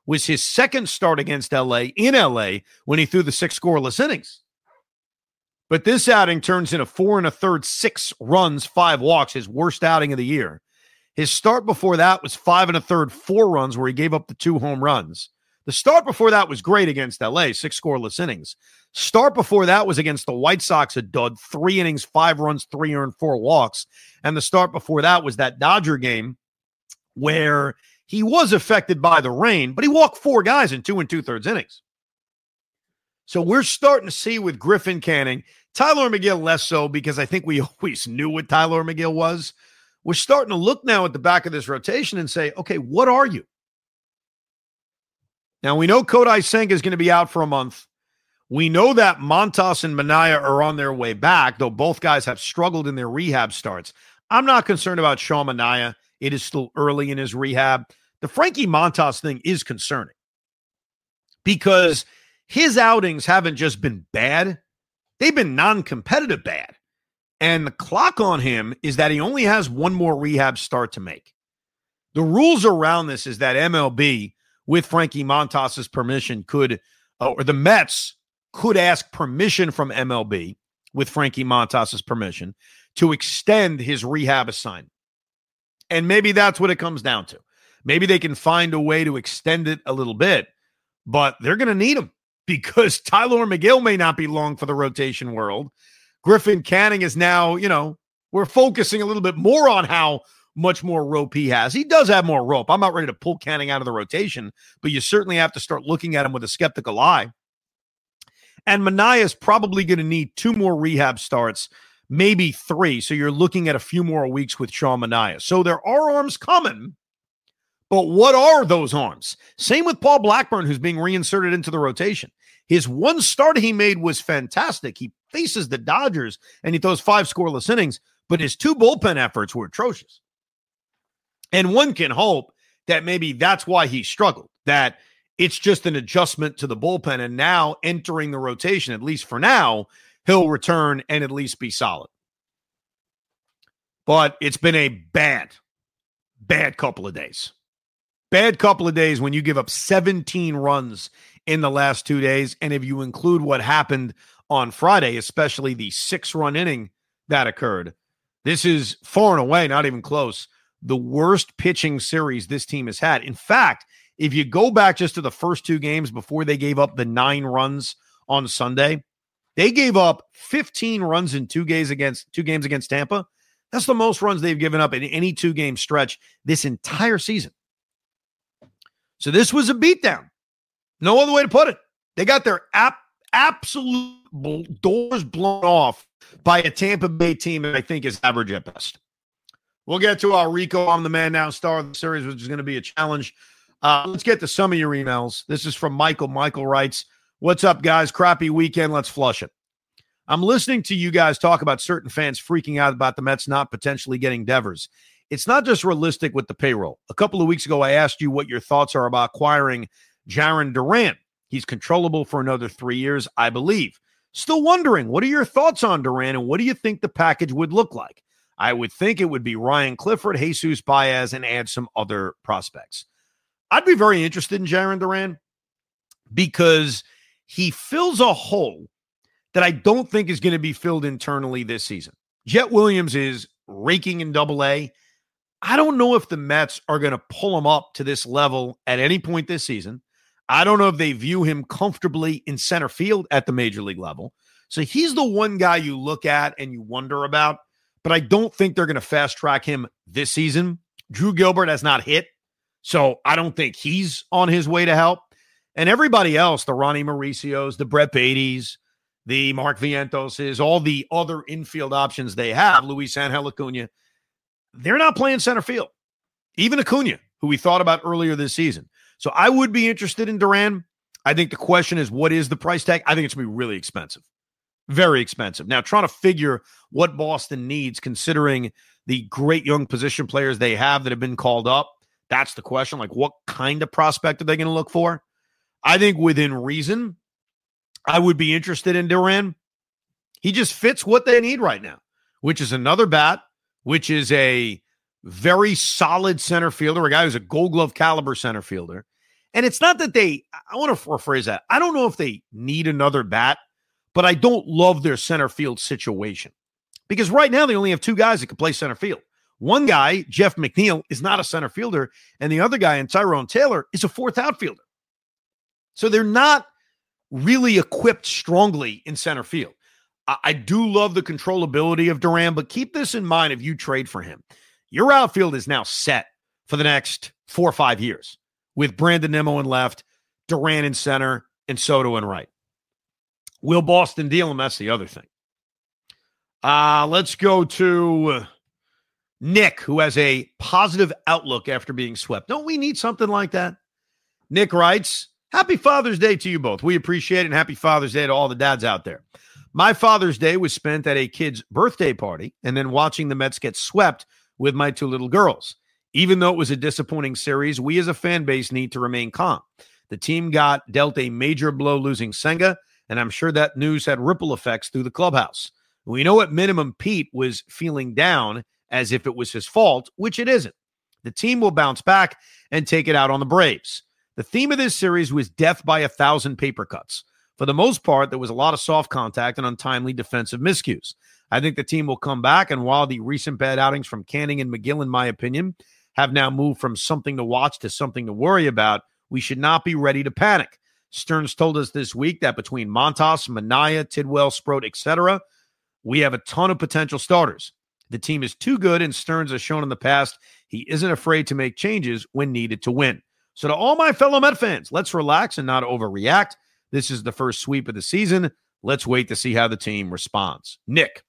was his second start against L A in L A when he threw the six scoreless innings. But this outing turns into four and a third, six runs, five walks, his worst outing of the year. His start before that was five and a third, four runs, where he gave up the two home runs. The start before that was great against L A, six scoreless innings. Start before that was against the White Sox, a dud, three innings, five runs, three earned, four walks. And the start before that was that Dodger game where he was affected by the rain, but he walked four guys in two and two-thirds innings. So we're starting to see with Griffin Canning, Tyler McGill less so because I think we always knew what Tyler McGill was. We're starting to look now at the back of this rotation and say, okay, what are you? Now, we know Kodai Senga is going to be out for a month. We know that Montas and Minaya are on their way back, though both guys have struggled in their rehab starts. I'm not concerned about Sean Minaya. It is still early in his rehab. The Frankie Montas thing is concerning because his outings haven't just been bad. They've been non-competitive bad. And the clock on him is that he only has one more rehab start to make. The rules around this is that M L B, with Frankie Montas's permission, could, uh, or the Mets could ask permission from M L B, with Frankie Montas's permission, to extend his rehab assignment. And maybe that's what it comes down to. Maybe they can find a way to extend it a little bit, but they're going to need him because Tyler McGill may not be long for the rotation world. Griffin Canning is now, you know, we're focusing a little bit more on how much more rope he has. He does have more rope. I'm not ready to pull Canning out of the rotation, but you certainly have to start looking at him with a skeptical eye. And Minaya is probably going to need two more rehab starts, maybe three. So you're looking at a few more weeks with Sean Minaya. So there are arms coming, but what are those arms? Same with Paul Blackburn, who's being reinserted into the rotation. His one start he made was fantastic. He faces the Dodgers and he throws five scoreless innings, but his two bullpen efforts were atrocious. And one can hope that maybe that's why he struggled, that it's just an adjustment to the bullpen. And now entering the rotation, at least for now, he'll return and at least be solid. But it's been a bad, bad couple of days. Bad couple of days when you give up seventeen runs in the last two days. And if you include what happened on Friday, especially the six-run inning that occurred, this is far and away, not even close, the worst pitching series this team has had. In fact, if you go back just to the first two games before they gave up the nine runs on Sunday, they gave up fifteen runs in two games against two games against Tampa. That's the most runs they've given up in any two-game stretch this entire season. So this was a beatdown. No other way to put it. They got their ap- absolute bl- doors blown off by a Tampa Bay team that I think is average at best. We'll get to our Rico, I'm the man now star of the series, which is going to be a challenge. Uh, let's get to some of your emails. This is from Michael. Michael writes, "What's up, guys? Crappy weekend. Let's flush it. I'm listening to you guys talk about certain fans freaking out about the Mets not potentially getting Devers. It's not just realistic with the payroll. A couple of weeks ago, I asked you what your thoughts are about acquiring Jarren Duran. He's controllable for another three years, I believe. Still wondering, what are your thoughts on Duran and what do you think the package would look like? I would think it would be Ryan Clifford, Jesus Baez, and add some other prospects. I'd be very interested in Jarren Duran because he fills a hole that I don't think is going to be filled internally this season. Jet Williams is raking in double A. I don't know if the Mets are going to pull him up to this level at any point this season. I don't know if they view him comfortably in center field at the major league level. So he's the one guy you look at and you wonder about, but I don't think they're going to fast track him this season. Drew Gilbert has not hit, so I don't think he's on his way to help. And everybody else, the Ronnie Mauricios, the Brett Beatties, the Mark Vientoses, all the other infield options they have, Luis Angel Acuna, they're not playing center field. Even Acuna, who we thought about earlier this season. So I would be interested in Duran. I think the question is, what is the price tag? I think it's going to be really expensive. Very expensive. Now, trying to figure what Boston needs, considering the great young position players they have that have been called up, that's the question. Like, what kind of prospect are they going to look for? I think within reason, I would be interested in Duran. He just fits what they need right now, which is another bat, which is a very solid center fielder, a guy who's a Gold Glove caliber center fielder, And it's not that they, I want to rephrase that. I don't know if they need another bat, but I don't love their center field situation. Because right now they only have two guys that can play center field. One guy, Jeff McNeil, is not a center fielder, and the other guy, in Tyrone Taylor, is a fourth outfielder. So they're not really equipped strongly in center field. I, I do love the controllability of Duran, but keep this in mind if you trade for him. Your outfield is now set for the next four or five years with Brandon Nimmo in left, Duran in center, and Soto in right. Will Boston deal him? That's the other thing. Uh, let's go to Nick, who has a positive outlook after being swept. Don't we need something like that? Nick writes, happy Father's Day to you both. We appreciate it, and happy Father's Day to all the dads out there. My Father's Day was spent at a kid's birthday party and then watching the Mets get swept with my two little girls. Even though it was a disappointing series, we as a fan base need to remain calm. The team got dealt a major blow losing Senga, and I'm sure that news had ripple effects through the clubhouse. We know at minimum Pete was feeling down as if it was his fault, which it isn't. The team will bounce back and take it out on the Braves. The theme of this series was death by a thousand paper cuts. For the most part, there was a lot of soft contact and untimely defensive miscues. I think the team will come back, and while the recent bad outings from Canning and McGill, in my opinion, have now moved from something to watch to something to worry about, we should not be ready to panic. Stearns told us this week that between Montas, Minaya, Tidwell, Sproat, et cetera, we have a ton of potential starters. The team is too good, and Stearns has shown in the past he isn't afraid to make changes when needed to win. So to all my fellow Met fans, let's relax and not overreact. This is the first sweep of the season. Let's wait to see how the team responds. Nick,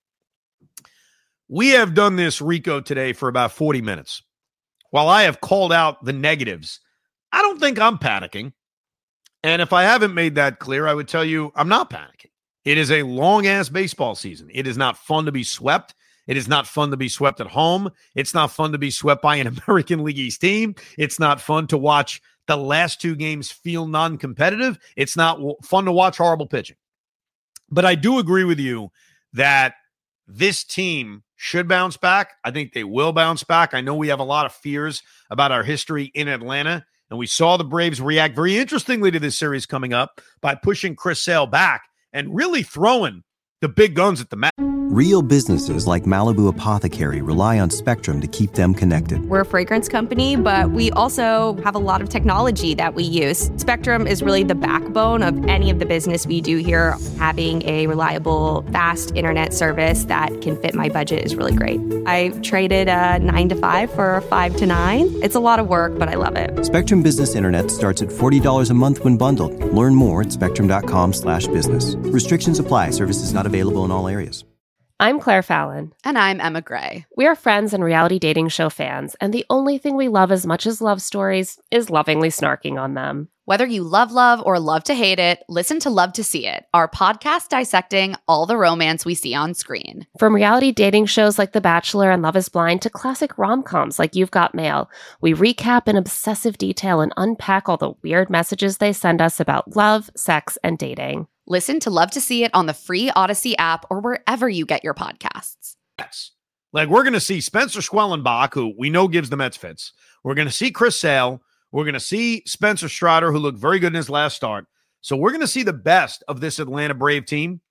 we have done this Rico today for about forty minutes. While I have called out the negatives, I don't think I'm panicking. And if I haven't made that clear, I would tell you I'm not panicking. It is a long-ass baseball season. It is not fun to be swept. It is not fun to be swept at home. It's not fun to be swept by an American League East team. It's not fun to watch the last two games feel non-competitive. It's not w- fun to watch horrible pitching. But I do agree with you that this team should bounce back. I think they will bounce back. I know we have a lot of fears about our history in Atlanta, and we saw the Braves react very interestingly to this series coming up by pushing Chris Sale back and really throwing the big guns at the mat. Real businesses like Malibu Apothecary rely on Spectrum to keep them connected. We're a fragrance company, but we also have a lot of technology that we use. Spectrum is really the backbone of any of the business we do here. Having a reliable, fast internet service that can fit my budget is really great. I traded a nine to five for a five to nine. It's a lot of work, but I love it. Spectrum Business Internet starts at forty dollars a month when bundled. Learn more at spectrum.com slash business. Restrictions apply. Services not available in all areas. I'm Claire Fallon. And I'm Emma Gray. We are friends and reality dating show fans, and the only thing we love as much as love stories is lovingly snarking on them. Whether you love love or love to hate it, listen to Love to See It, our podcast dissecting all the romance we see on screen. From reality dating shows like The Bachelor and Love is Blind to classic rom-coms like You've Got Mail, we recap in obsessive detail and unpack all the weird messages they send us about love, sex, and dating. Listen to Love to See It on the free Odyssey app or wherever you get your podcasts. Yes. Like, we're going to see Spencer Schwellenbach, who we know gives the Mets fits. We're going to see Chris Sale. We're going to see Spencer Strider, who looked very good in his last start. So we're going to see the best of this Atlanta Brave team.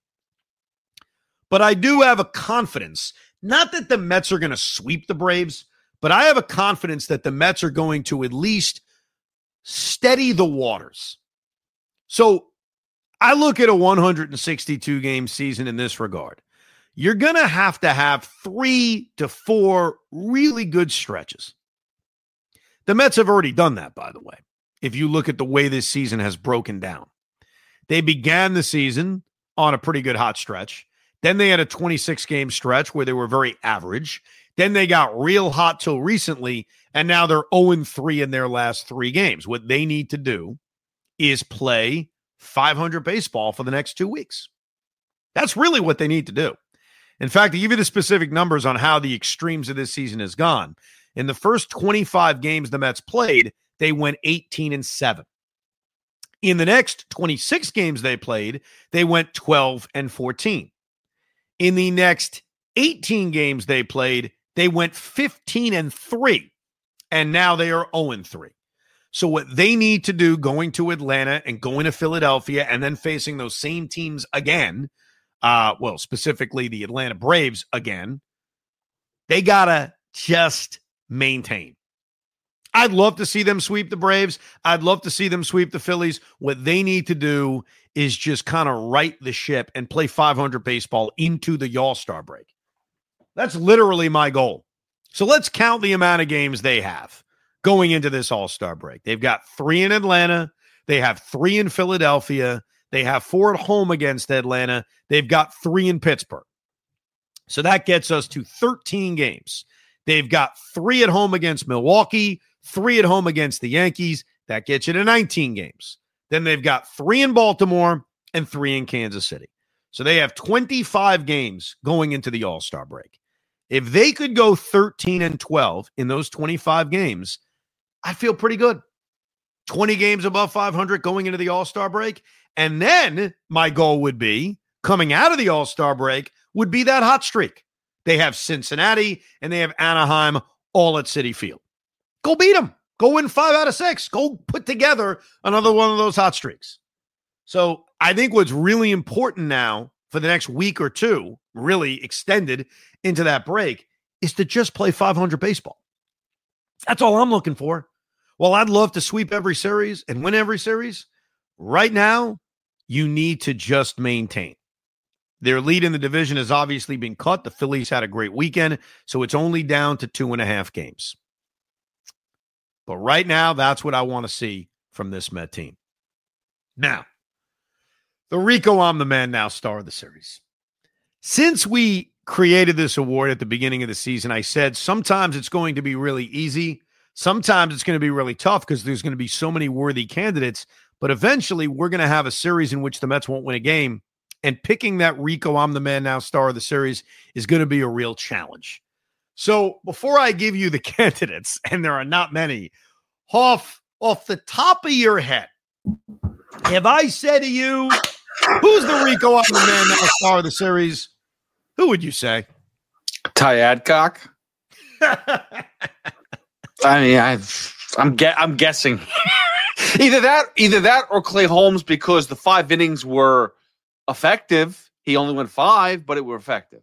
But I do have a confidence, not that the Mets are going to sweep the Braves, but I have a confidence that the Mets are going to at least steady the waters. So I look at a one hundred sixty-two game season in this regard. You're going to have to have three to four really good stretches. The Mets have already done that, by the way, if you look at the way this season has broken down. They began the season on a pretty good hot stretch. Then they had a twenty-six game stretch where they were very average. Then they got real hot till recently, and now they're oh and three in their last three games. What they need to do is play five hundred baseball for the next two weeks. That's really what they need to do. In fact, to give you the specific numbers on how the extremes of this season has gone, in the first twenty-five games the Mets played, they went eighteen and seven. In the next twenty-six games they played, they went twelve and fourteen. In the next eighteen games they played, they went fifteen and three. And now they are oh and three. So what they need to do going to Atlanta and going to Philadelphia and then facing those same teams again, uh, well, specifically the Atlanta Braves again, they got to just maintain. I'd love to see them sweep the Braves. I'd love to see them sweep the Phillies. What they need to do is just kind of right the ship and play five hundred baseball into the All-Star break. That's literally my goal. So let's count the amount of games they have going into this All-Star break. They've got three in Atlanta. They have three in Philadelphia. They have four at home against Atlanta. They've got three in Pittsburgh. So that gets us to thirteen games. They've got three at home against Milwaukee, three at home against the Yankees. That gets you to nineteen games. Then they've got three in Baltimore and three in Kansas City. So they have twenty-five games going into the All-Star break. If they could go thirteen and twelve in those twenty-five games, I'd feel pretty good. twenty games above five hundred going into the All-Star break. And then my goal would be, coming out of the All-Star break, would be that hot streak. They have Cincinnati and they have Anaheim all at Citi Field. Go beat them. Go win five out of six. Go put together another one of those hot streaks. So I think what's really important now for the next week or two, really extended into that break, is to just play five hundred baseball. That's all I'm looking for. Well, I'd love to sweep every series and win every series. Right now, you need to just maintain. Their lead in the division has obviously been cut. The Phillies had a great weekend, so it's only down to two and a half games. But right now, that's what I want to see from this Met team. Now, the Rico I'm the Man Now star of the series. Since we created this award at the beginning of the season, I said sometimes it's going to be really easy. Sometimes it's going to be really tough because there's going to be so many worthy candidates. But eventually, we're going to have a series in which the Mets won't win a game. And picking that Rico I'm the Man Now star of the series is going to be a real challenge. So before I give you the candidates, and there are not many, off, off the top of your head, if I said to you, who's the Rico I'm the Man Now star of the series, who would you say? Ty Adcock. I mean, I've, I'm ge- I'm guessing either that, either that, or Clay Holmes, because the five innings were effective. He only went five, but it were effective.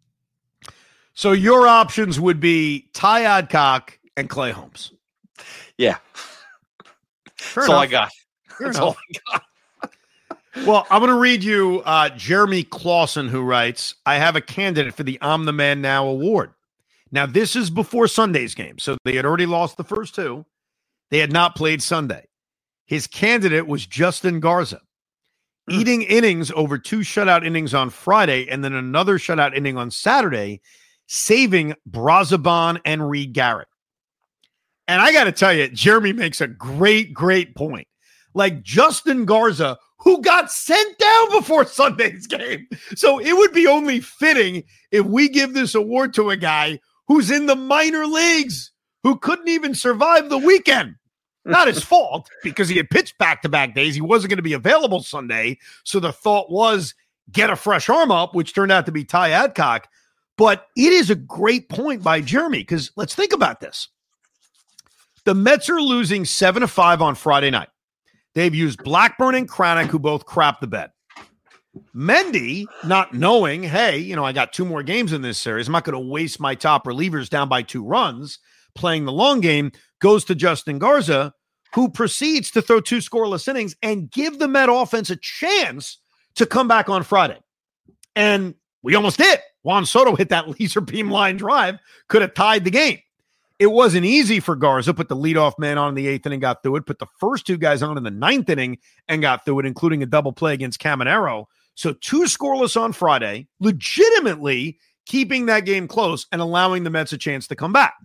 So your options would be Ty Adcock and Clay Holmes. Yeah, Fair that's enough. all I got. Fair That's enough. all I got. Well, I'm going to read you uh, Jeremy Clausen, who writes, I have a candidate for the I'm the Man Now award. Now, this is before Sunday's game, so they had already lost the first two. They had not played Sunday. His candidate was Justin Garza, mm. eating innings over two shutout innings on Friday and then another shutout inning on Saturday, saving Brazoban and Reed Garrett. And I got to tell you, Jeremy makes a great, great point. Like Justin Garza, who got sent down before Sunday's game. So it would be only fitting if we give this award to a guy who's in the minor leagues, who couldn't even survive the weekend. Not his fault, because he had pitched back-to-back days. He wasn't going to be available Sunday. So the thought was get a fresh arm up, which turned out to be Ty Adcock. But it is a great point by Jeremy, because let's think about this. The Mets are losing seven to five on Friday night. They've used Blackburn and Kranick, who both crapped the bed. Mendy, not knowing, hey, you know, I got two more games in this series. I'm not going to waste my top relievers down by two runs playing the long game, goes to Justin Garza, who proceeds to throw two scoreless innings and give the Met offense a chance to come back on Friday. And we almost did. Juan Soto hit that laser beam line drive, could have tied the game. It wasn't easy for Garza. Put the leadoff man on in the eighth inning, got through it. Put the first two guys on in the ninth inning and got through it, including a double play against Caminero. So two scoreless on Friday, legitimately keeping that game close and allowing the Mets a chance to come back.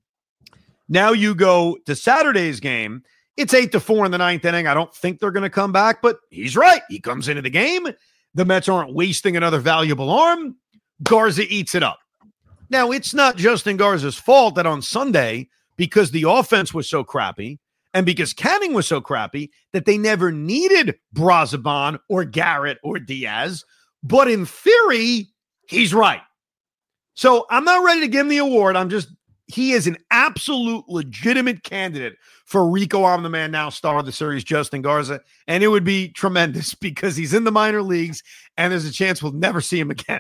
Now you go to Saturday's game. It's eight to four in the ninth inning. I don't think they're going to come back, but he's right. He comes into the game. The Mets aren't wasting another valuable arm. Garza eats it up. Now, it's not Justin Garza's fault that on Sunday, because the offense was so crappy and because Canning was so crappy, that they never needed Brazoban or Garrett or Diaz. But in theory, he's right. So I'm not ready to give him the award. I'm just he is an absolute legitimate candidate for Rico I'm the Man Now star of the series, Justin Garza. And it would be tremendous because he's in the minor leagues and there's a chance we'll never see him again.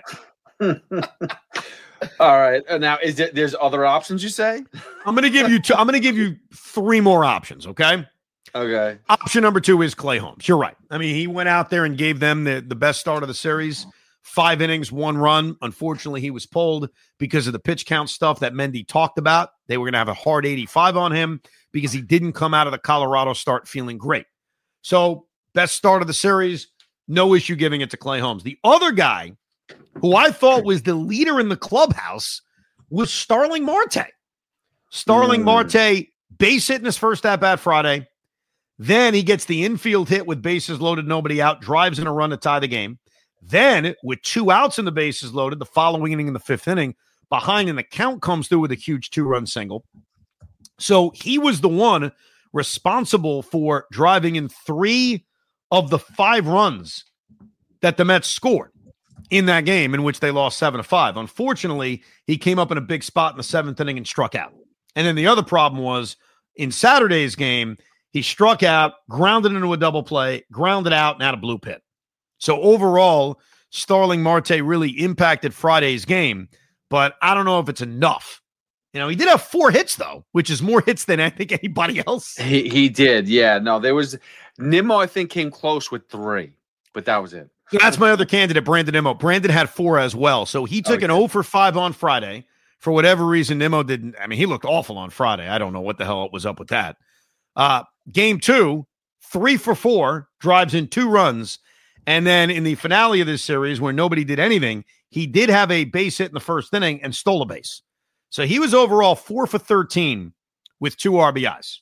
All right. Now, is it, there's other options you say? I'm going to give you two, I'm going to give you three more options. Okay. Okay. Option number two is Clay Holmes. You're right. I mean, he went out there and gave them the, the best start of the series. Five innings, one run. Unfortunately, he was pulled because of the pitch count stuff that Mendy talked about. They were going to have a hard eighty-five on him because he didn't come out of the Colorado start feeling great. So, best start of the series, no issue giving it to Clay Holmes. The other guy who I thought was the leader in the clubhouse was Starling Marte. Starling mm. Marte base hit in his first at-bat Friday. Then he gets the infield hit with bases loaded, nobody out, drives in a run to tie the game. Then, with two outs and the bases loaded, the following inning in the fifth inning, behind and the count comes through with a huge two-run single. So he was the one responsible for driving in three of the five runs that the Mets scored in that game in which they lost seven to five. Unfortunately, he came up in a big spot in the seventh inning and struck out. And then the other problem was in Saturday's game, he struck out, grounded into a double play, grounded out, and had a blue pit. So overall, Starling Marte really impacted Friday's game, but I don't know if it's enough. You know, he did have four hits, though, which is more hits than I think anybody else. He he did, yeah. No, there was Nimmo, I think, came close with three, but that was it. So that's my other candidate, Brandon Nimmo. Brandon had four as well. So he took okay. an oh for five on Friday. For whatever reason, Nimmo didn't. I mean, he looked awful on Friday. I don't know what the hell was up with that. Uh, game two, three for four, drives in two runs. And then in the finale of this series, where nobody did anything, he did have a base hit in the first inning and stole a base. So he was overall four for thirteen with two R B Is.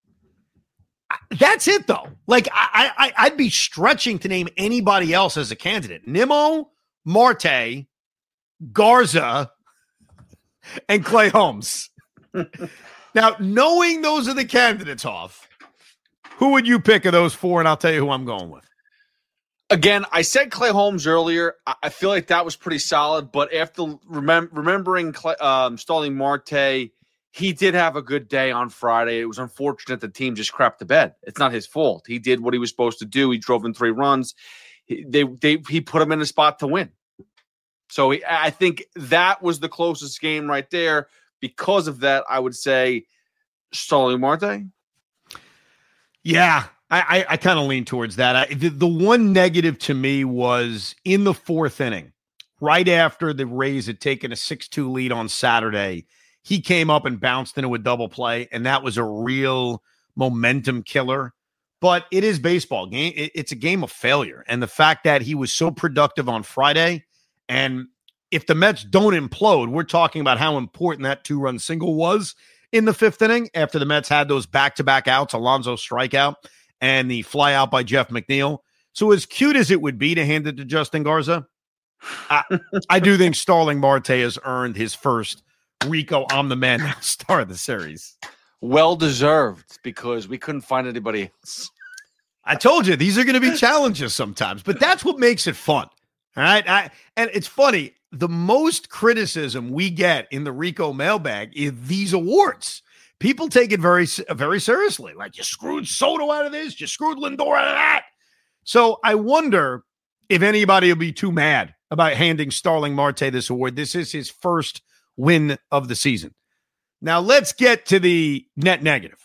That's it, though. Like, I, I, I'd be stretching to name anybody else as a candidate. Nimmo, Marte, Garza, and Clay Holmes. Now, knowing those are the candidates off, who would you pick of those four? And I'll tell you who I'm going with. Again, I said Clay Holmes earlier. I feel like that was pretty solid, but after remem- remembering Clay, um, Starling Marte, he did have a good day on Friday. It was unfortunate the team just crapped the bed. It's not his fault. He did what he was supposed to do. He drove in three runs. He, they, they, he put him in a spot to win. So he, I think that was the closest game right there. Because of that, I would say Starling Marte. Yeah. I, I, I kind of lean towards that. I, the, the one negative to me was in the fourth inning, right after the Rays had taken a six two lead on Saturday, he came up and bounced into a double play, and that was a real momentum killer. But it is baseball. Game. It, it's a game of failure. And the fact that he was so productive on Friday, and if the Mets don't implode, we're talking about how important that two-run single was in the fifth inning after the Mets had those back-to-back outs, Alonso strikeout, and the fly out by Jeff McNeil. So as cute as it would be to hand it to Justin Garza, I, I do think Starling Marte has earned his first Rico I'm the Man Now star of the series. Well deserved, because we couldn't find anybody else. I told you, these are going to be challenges sometimes, but that's what makes it fun. All right. I, and it's funny, the most criticism we get in the Rico mailbag is these awards. People take it very, very seriously. Like, you screwed Soto out of this, you screwed Lindor out of that. So I wonder if anybody will be too mad about handing Starling Marte this award. This is his first win of the season. Now let's get to the net negative.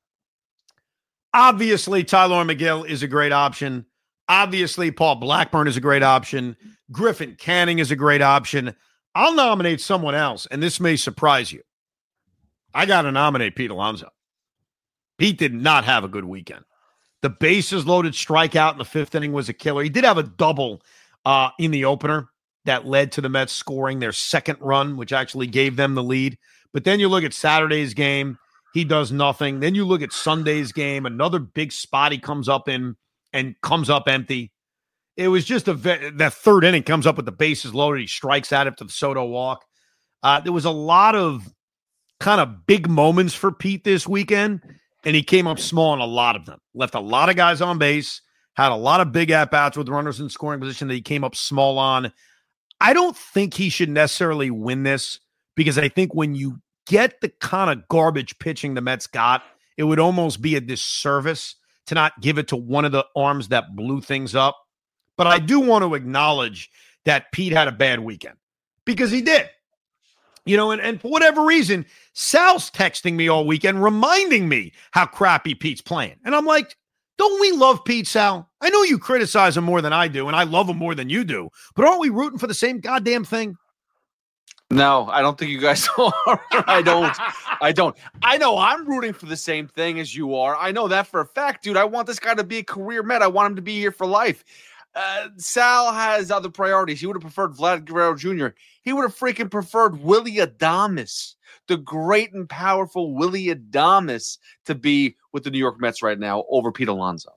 Obviously, Tyler McGill is a great option. Obviously, Paul Blackburn is a great option. Griffin Canning is a great option. I'll nominate someone else, and this may surprise you. I got to nominate Pete Alonso. Pete did not have a good weekend. The bases loaded strikeout in the fifth inning was a killer. He did have a double uh, in the opener that led to the Mets scoring their second run, which actually gave them the lead. But then you look at Saturday's game, he does nothing. Then you look at Sunday's game, another big spot he comes up in and comes up empty. It was just a ve- that third inning comes up with the bases loaded. He strikes out after the Soto walk. Uh, there was a lot of kind of big moments for Pete this weekend, and he came up small in a lot of them. Left a lot of guys on base, had a lot of big at-bats with runners in scoring position that he came up small on. I don't think he should necessarily win this, because I think when you get the kind of garbage pitching the Mets got. It would almost be a disservice to not give it to one of the arms that blew things up. But I do want to acknowledge that Pete had a bad weekend because he did. You know, and, and for whatever reason, Sal's texting me all weekend reminding me how crappy Pete's playing. And I'm like, don't we love Pete, Sal? I know you criticize him more than I do, and I love him more than you do. But aren't we rooting for the same goddamn thing? No, I don't think you guys are. I don't. I don't. I know I'm rooting for the same thing as you are. I know that for a fact, dude. I want this guy to be a career Met. I want him to be here for life. Uh, Sal has other priorities. He would have preferred Vlad Guerrero Junior He would have freaking preferred Willy Adames, the great and powerful Willy Adames, to be with the New York Mets right now over Pete Alonso.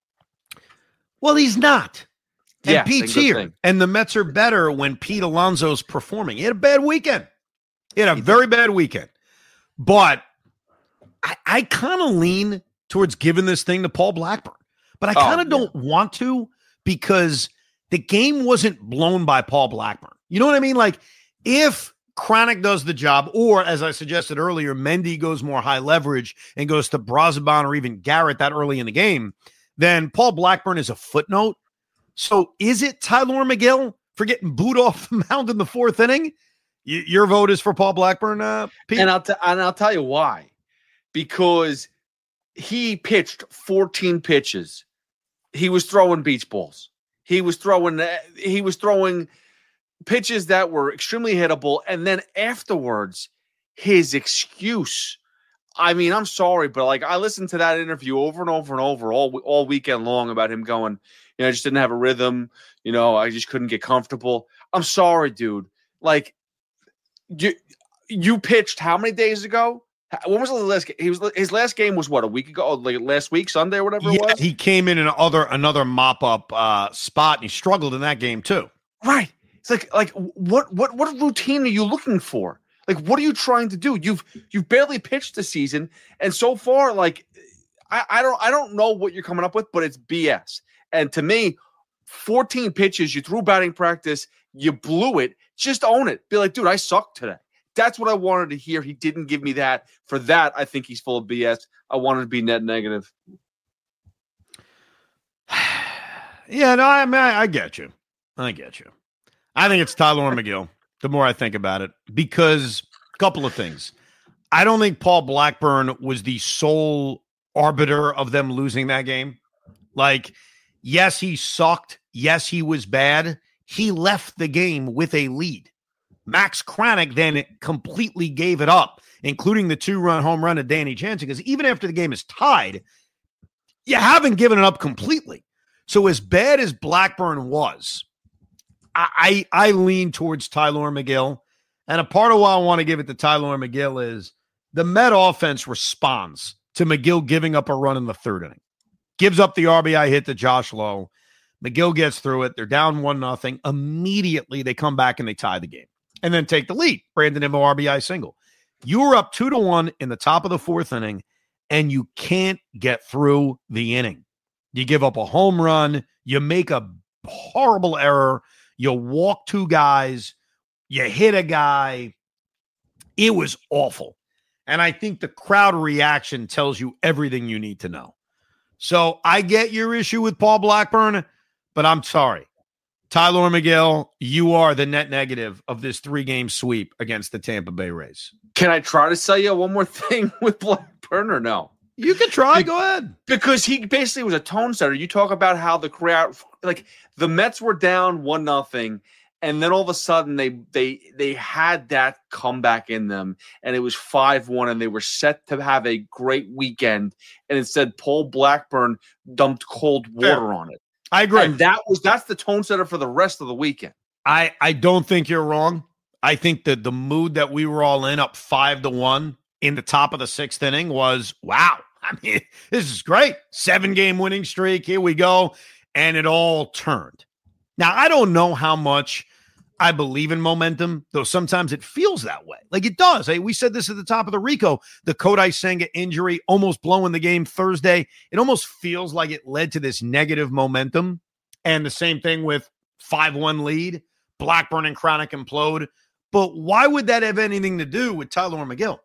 Well, he's not. And yeah, Pete's here. Thing. And the Mets are better when Pete Alonso's performing. He had a bad weekend. He had a he very did. bad weekend. But I, I kind of lean towards giving this thing to Paul Blackburn. But I kind of oh, yeah. don't want to, because the game wasn't blown by Paul Blackburn. You know what I mean? Like, if Kranick does the job, or as I suggested earlier, Mendy goes more high leverage and goes to Brazoban or even Garrett that early in the game, then Paul Blackburn is a footnote. So is it Tylor Megill for getting booed off the mound in the fourth inning? Y- your vote is for Paul Blackburn, uh, Pete? And I'll, t- and I'll tell you why. Because he pitched fourteen pitches. He was throwing beach balls. He was throwing he was throwing pitches that were extremely hittable. And then afterwards, his excuse. I mean, I'm sorry, but like I listened to that interview over and over and over all all weekend long about him going, you know, I just didn't have a rhythm. You know, I just couldn't get comfortable. I'm sorry, dude. Like you you pitched how many days ago? When was the last game? He was his last game was what, a week ago, like last week, Sunday or whatever yeah, it was. He came in another another mop up uh, spot, and he struggled in that game too. Right. It's like like what what what routine are you looking for? Like, what are you trying to do? You've you've barely pitched the season, and so far, like I, I don't I don't know what you're coming up with, but it's B S. And to me, fourteen pitches, you threw batting practice, you blew it. Just own it. Be like, dude, I sucked today. That's what I wanted to hear. He didn't give me that. For that, I think he's full of B S. I wanted to be net negative. Yeah, no, I mean, I, I get you. I get you. I think it's Tylor Megill, the more I think about it, because a couple of things. I don't think Paul Blackburn was the sole arbiter of them losing that game. Like, yes, he sucked. Yes, he was bad. He left the game with a lead. Max Kranick then completely gave it up, including the two-run home run to Danny Jansen, because even after the game is tied, you haven't given it up completely. So as bad as Blackburn was, I, I, I lean towards Tylor Megill. And a part of why I want to give it to Tylor Megill is the Met offense responds to Megill giving up a run in the third inning. Gives up the R B I hit to Josh Lowe. Megill gets through it. They're down one nothing. Immediately, they come back and they tie the game. And then take the lead. Brandon Nimmo R B I single. You were up two to one in the top of the fourth inning, and you can't get through the inning. You give up a home run. You make a horrible error. You walk two guys. You hit a guy. It was awful. And I think the crowd reaction tells you everything you need to know. So I get your issue with Paul Blackburn, but I'm sorry. Tylor Megill, you are the net negative of this three-game sweep against the Tampa Bay Rays. Can I try to sell you one more thing with Blackburn or no? You can try. Be- Go ahead. Because he basically was a tone setter. You talk about how the crowd, like the Mets were down one nothing, and then all of a sudden they they they had that comeback in them, and it was five one, and they were set to have a great weekend. And instead, Paul Blackburn dumped cold water Fair. on it. I agree. And that was that's the tone setter for the rest of the weekend. I, I don't think you're wrong. I think that the mood that we were all in, up five to one in the top of the sixth inning, was wow. I mean, this is great. Seven game winning streak. Here we go. And it all turned. Now, I don't know how much I believe in momentum, though sometimes it feels that way. Like it does. Hey, we said this at the top of the Rico, the Kodai Senga injury almost blowing the game Thursday. It almost feels like it led to this negative momentum. And the same thing with five one lead, Blackburn and Kranick implode. But why would that have anything to do with Tylor Megill?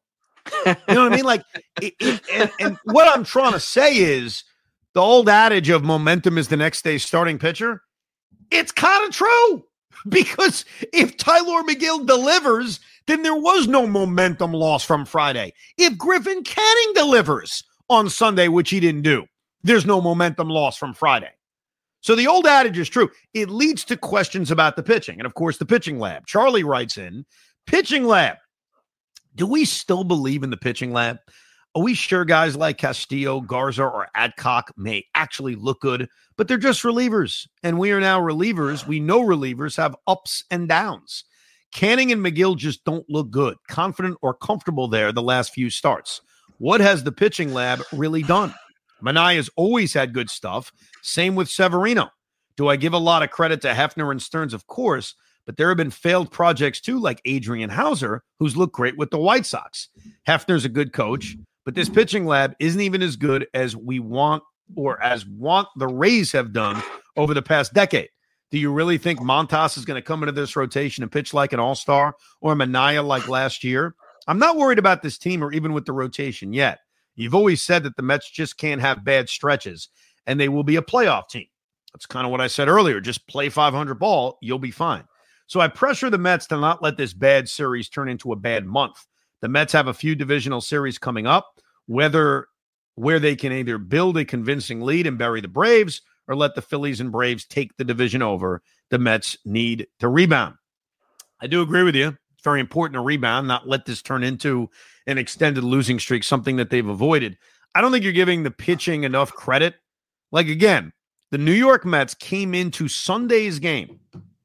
You know what I mean? Like, it, it, and, and what I'm trying to say is the old adage of momentum is the next day's starting pitcher. It's kind of true, because if Tylor Megill delivers, then there was no momentum loss from Friday. If Griffin Canning delivers on Sunday, which he didn't do, there's no momentum loss from Friday. So the old adage is true. It leads to questions about the pitching. And of course, the pitching lab. Charlie writes in, pitching lab. Do we still believe in the pitching lab? Are we sure guys like Castillo, Garza, or Adcock may actually look good, but they're just relievers? And we are now relievers. We know relievers have ups and downs. Canning and Megill just don't look good, confident or comfortable there the last few starts. What has the pitching lab really done? Manaya's always had good stuff. Same with Severino. Do I give a lot of credit to Hefner and Stearns? Of course, but there have been failed projects too, like Adrian Hauser, who's looked great with the White Sox. Hefner's a good coach, but this pitching lab isn't even as good as we want or as want the Rays have done over the past decade. Do you really think Montas is going to come into this rotation and pitch like an all-star, or Manaya like last year? I'm not worried about this team or even with the rotation yet. You've always said that the Mets just can't have bad stretches, and they will be a playoff team. That's kind of what I said earlier. Just play five hundred ball, you'll be fine. So I pressure the Mets to not let this bad series turn into a bad month. The Mets have a few divisional series coming up, whether where they can either build a convincing lead and bury the Braves or let the Phillies and Braves take the division over. The Mets need to rebound. I do agree with you. It's very important to rebound, not let this turn into an extended losing streak, something that they've avoided. I don't think you're giving the pitching enough credit. Like, again, the New York Mets came into Sunday's game.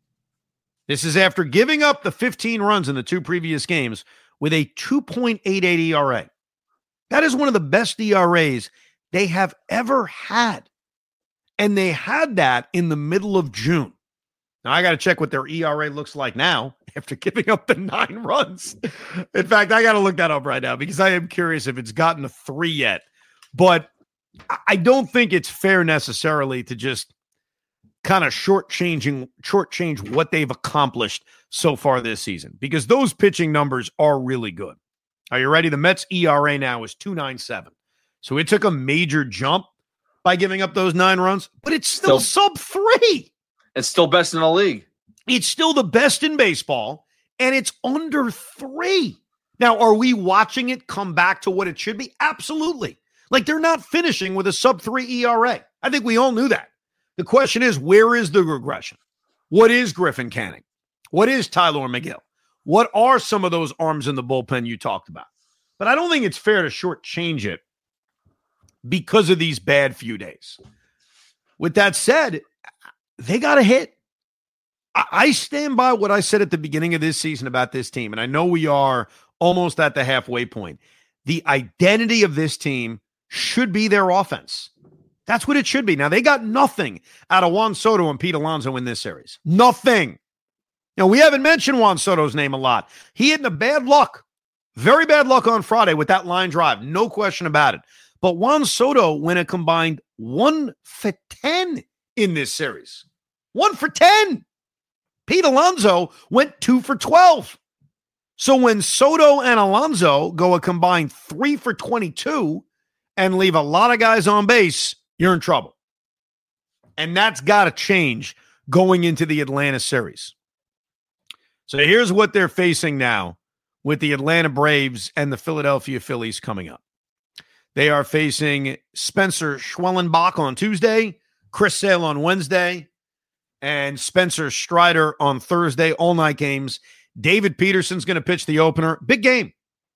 This is after giving up the fifteen runs in the two previous games with a two point eight eight E R A. That is one of the best E R As they have ever had. And they had that in the middle of June. Now, I got to check what their E R A looks like now after giving up the nine runs. In fact, I got to look that up right now because I am curious if it's gotten a three yet. But I don't think it's fair necessarily to just kind of shortchanging, shortchange what they've accomplished so far this season, because those pitching numbers are really good. Are you ready? The Mets E R A now is two point nine seven. So it took a major jump by giving up those nine runs, but it's still, still sub three. It's still best in the league. It's still the best in baseball, and it's under three. Now, are we watching it come back to what it should be? Absolutely. Like, they're not finishing with a sub three E R A. I think we all knew that. The question is, where is the regression? What is Griffin Canning? What is Tylor Megill? What are some of those arms in the bullpen you talked about? But I don't think it's fair to shortchange it because of these bad few days. With that said, they got a hit. I stand by what I said at the beginning of this season about this team, and I know we are almost at the halfway point. The identity of this team should be their offense. That's what it should be. Now, they got nothing out of Juan Soto and Pete Alonso in this series. Nothing. Now, we haven't mentioned Juan Soto's name a lot. He had a bad luck, very bad luck on Friday with that line drive. No question about it. But Juan Soto went a combined one for ten in this series. One for ten. Pete Alonso went two for twelve. So when Soto and Alonso go a combined three for twenty-two and leave a lot of guys on base, you're in trouble. And that's got to change going into the Atlanta series. So here's what they're facing now with the Atlanta Braves and the Philadelphia Phillies coming up. They are facing Spencer Schwellenbach on Tuesday, Chris Sale on Wednesday, and Spencer Strider on Thursday, all-night games. David Peterson's going to pitch the opener. Big game.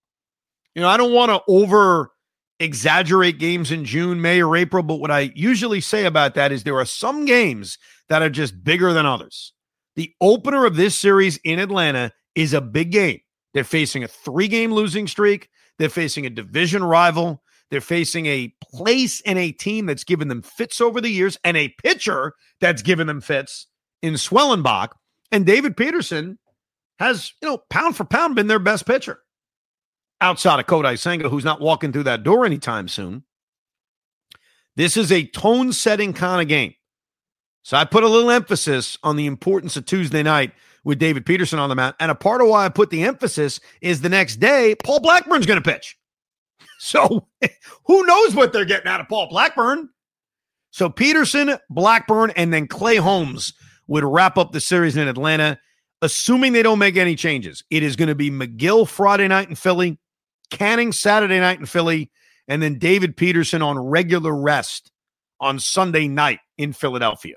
You know, I don't want to over-exaggerate games in June, May, or April, but what I usually say about that is there are some games that are just bigger than others. The opener of this series in Atlanta is a big game. They're facing a three-game losing streak. They're facing a division rival. They're facing a place and a team that's given them fits over the years and a pitcher that's given them fits in Schwellenbach. And David Peterson has, you know, pound for pound been their best pitcher outside of Kodai Senga, who's not walking through that door anytime soon. This is a tone-setting kind of game. So I put a little emphasis on the importance of Tuesday night with David Peterson on the mound. And a part of why I put the emphasis is the next day, Paul Blackburn's going to pitch. So who knows what they're getting out of Paul Blackburn? So Peterson, Blackburn, and then Clay Holmes would wrap up the series in Atlanta, assuming they don't make any changes. It is going to be McGill Friday night in Philly, Canning Saturday night in Philly, and then David Peterson on regular rest on Sunday night in Philadelphia.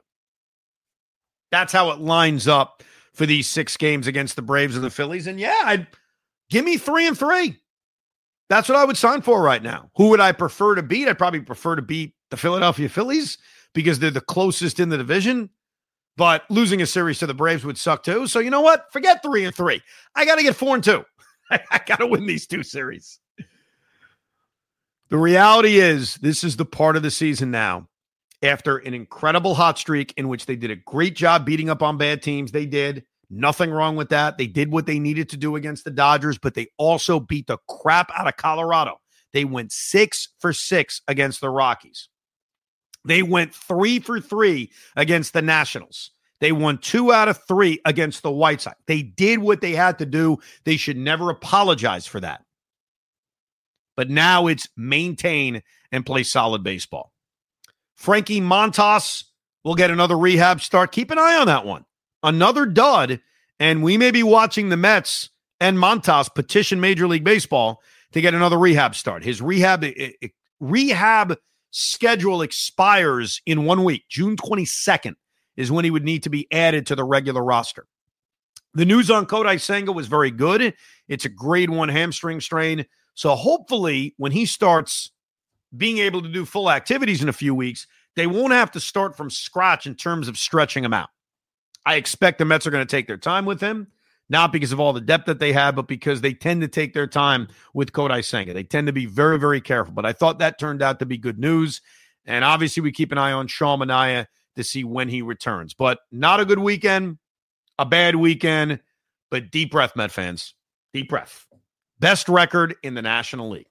That's how it lines up for these six games against the Braves and the Phillies. And yeah, I'd give me three and three. That's what I would sign for right now. Who would I prefer to beat? I'd probably prefer to beat the Philadelphia Phillies because they're the closest in the division. But losing a series to the Braves would suck too. So you know what? Forget three and three. I got to get four and two. I, I got to win these two series. The reality is this is the part of the season now after an incredible hot streak in which they did a great job beating up on bad teams. They did. Nothing wrong with that. They did what they needed to do against the Dodgers, but they also beat the crap out of Colorado. They went six for six against the Rockies. They went three for three against the Nationals. They won two out of three against the White Sox. They did what they had to do. They should never apologize for that. But now it's maintain and play solid baseball. Frankie Montas will get another rehab start. Keep an eye on that one. Another dud, and we may be watching the Mets and Montas petition Major League Baseball to get another rehab start. His rehab it, it, rehab schedule expires in one week. June twenty-second is when he would need to be added to the regular roster. The news on Kodai Senga was very good. It's a grade one hamstring strain. So hopefully when he starts being able to do full activities in a few weeks, they won't have to start from scratch in terms of stretching him out. I expect the Mets are going to take their time with him, not because of all the depth that they have, but because they tend to take their time with Kodai Senga. They tend to be very, very careful. But I thought that turned out to be good news. And obviously we keep an eye on Sean Manaea to see when he returns. But not a good weekend, a bad weekend, but deep breath, Met fans. Deep breath. Best record in the National League.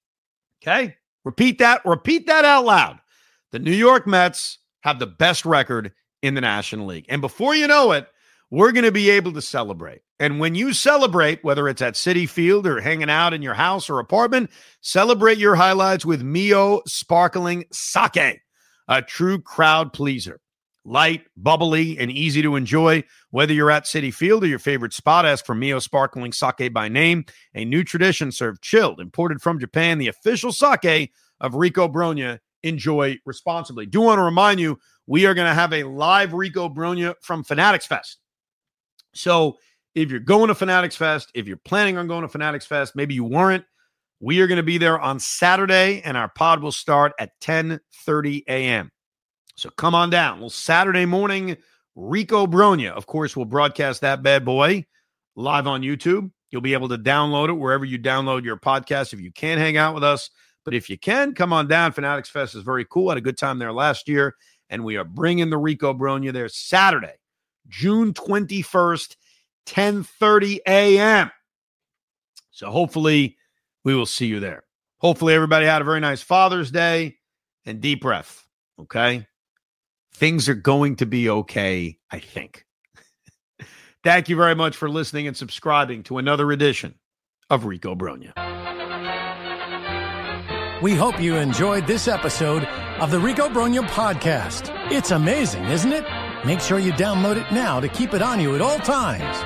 Okay? Repeat that. Repeat that out loud. The New York Mets have the best record in the National League. And before you know it, we're going to be able to celebrate. And when you celebrate, whether it's at Citi Field or hanging out in your house or apartment, celebrate your highlights with Mio Sparkling Sake, a true crowd pleaser. Light, bubbly, and easy to enjoy. Whether you're at Citi Field or your favorite spot, ask for Mio Sparkling Sake by name. A new tradition served chilled, imported from Japan, the official sake of Rico Brogna. Enjoy responsibly. Do want to remind you, we are going to have a live Rico Brogna from Fanatics Fest. So if you're going to Fanatics Fest, if you're planning on going to Fanatics Fest, maybe you weren't, we are going to be there on Saturday, and our pod will start at ten thirty a.m. So come on down. Well, Saturday morning, Rico Brogna, of course, will broadcast that bad boy live on YouTube. You'll be able to download it wherever you download your podcast if you can't hang out with us. But if you can, come on down. Fanatics Fest is very cool. I had a good time there last year. And we are bringing the Rico Brogna there Saturday, June twenty-first, ten thirty a.m. So hopefully we will see you there. Hopefully everybody had a very nice Father's Day, and deep breath, okay? Things are going to be okay, I think. Thank you very much for listening and subscribing to another edition of Rico Brogna. We hope you enjoyed this episode of the Rico Brogna podcast. It's amazing, isn't it? Make sure you download it now to keep it on you at all times.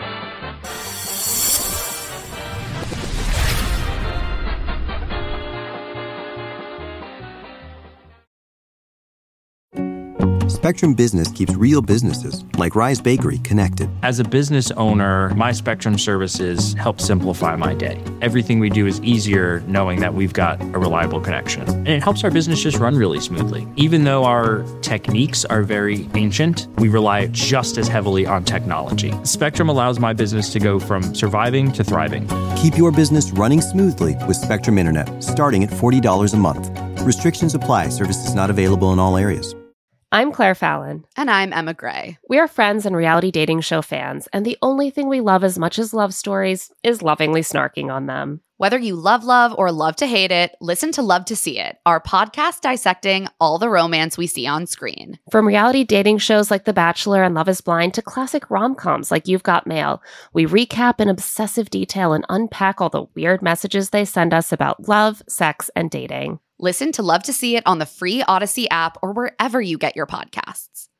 Spectrum Business keeps real businesses, like Rise Bakery, connected. As a business owner, my Spectrum services help simplify my day. Everything we do is easier knowing that we've got a reliable connection. And it helps our business just run really smoothly. Even though our techniques are very ancient, we rely just as heavily on technology. Spectrum allows my business to go from surviving to thriving. Keep your business running smoothly with Spectrum Internet, starting at forty dollars a month. Restrictions apply. Services not available in all areas. I'm Claire Fallon. And I'm Emma Gray. We are friends and reality dating show fans, and the only thing we love as much as love stories is lovingly snarking on them. Whether you love love or love to hate it, listen to Love to See It, our podcast dissecting all the romance we see on screen. From reality dating shows like The Bachelor and Love is Blind to classic rom-coms like You've Got Mail, we recap in obsessive detail and unpack all the weird messages they send us about love, sex, and dating. Listen to Love to See It on the free Odyssey app or wherever you get your podcasts.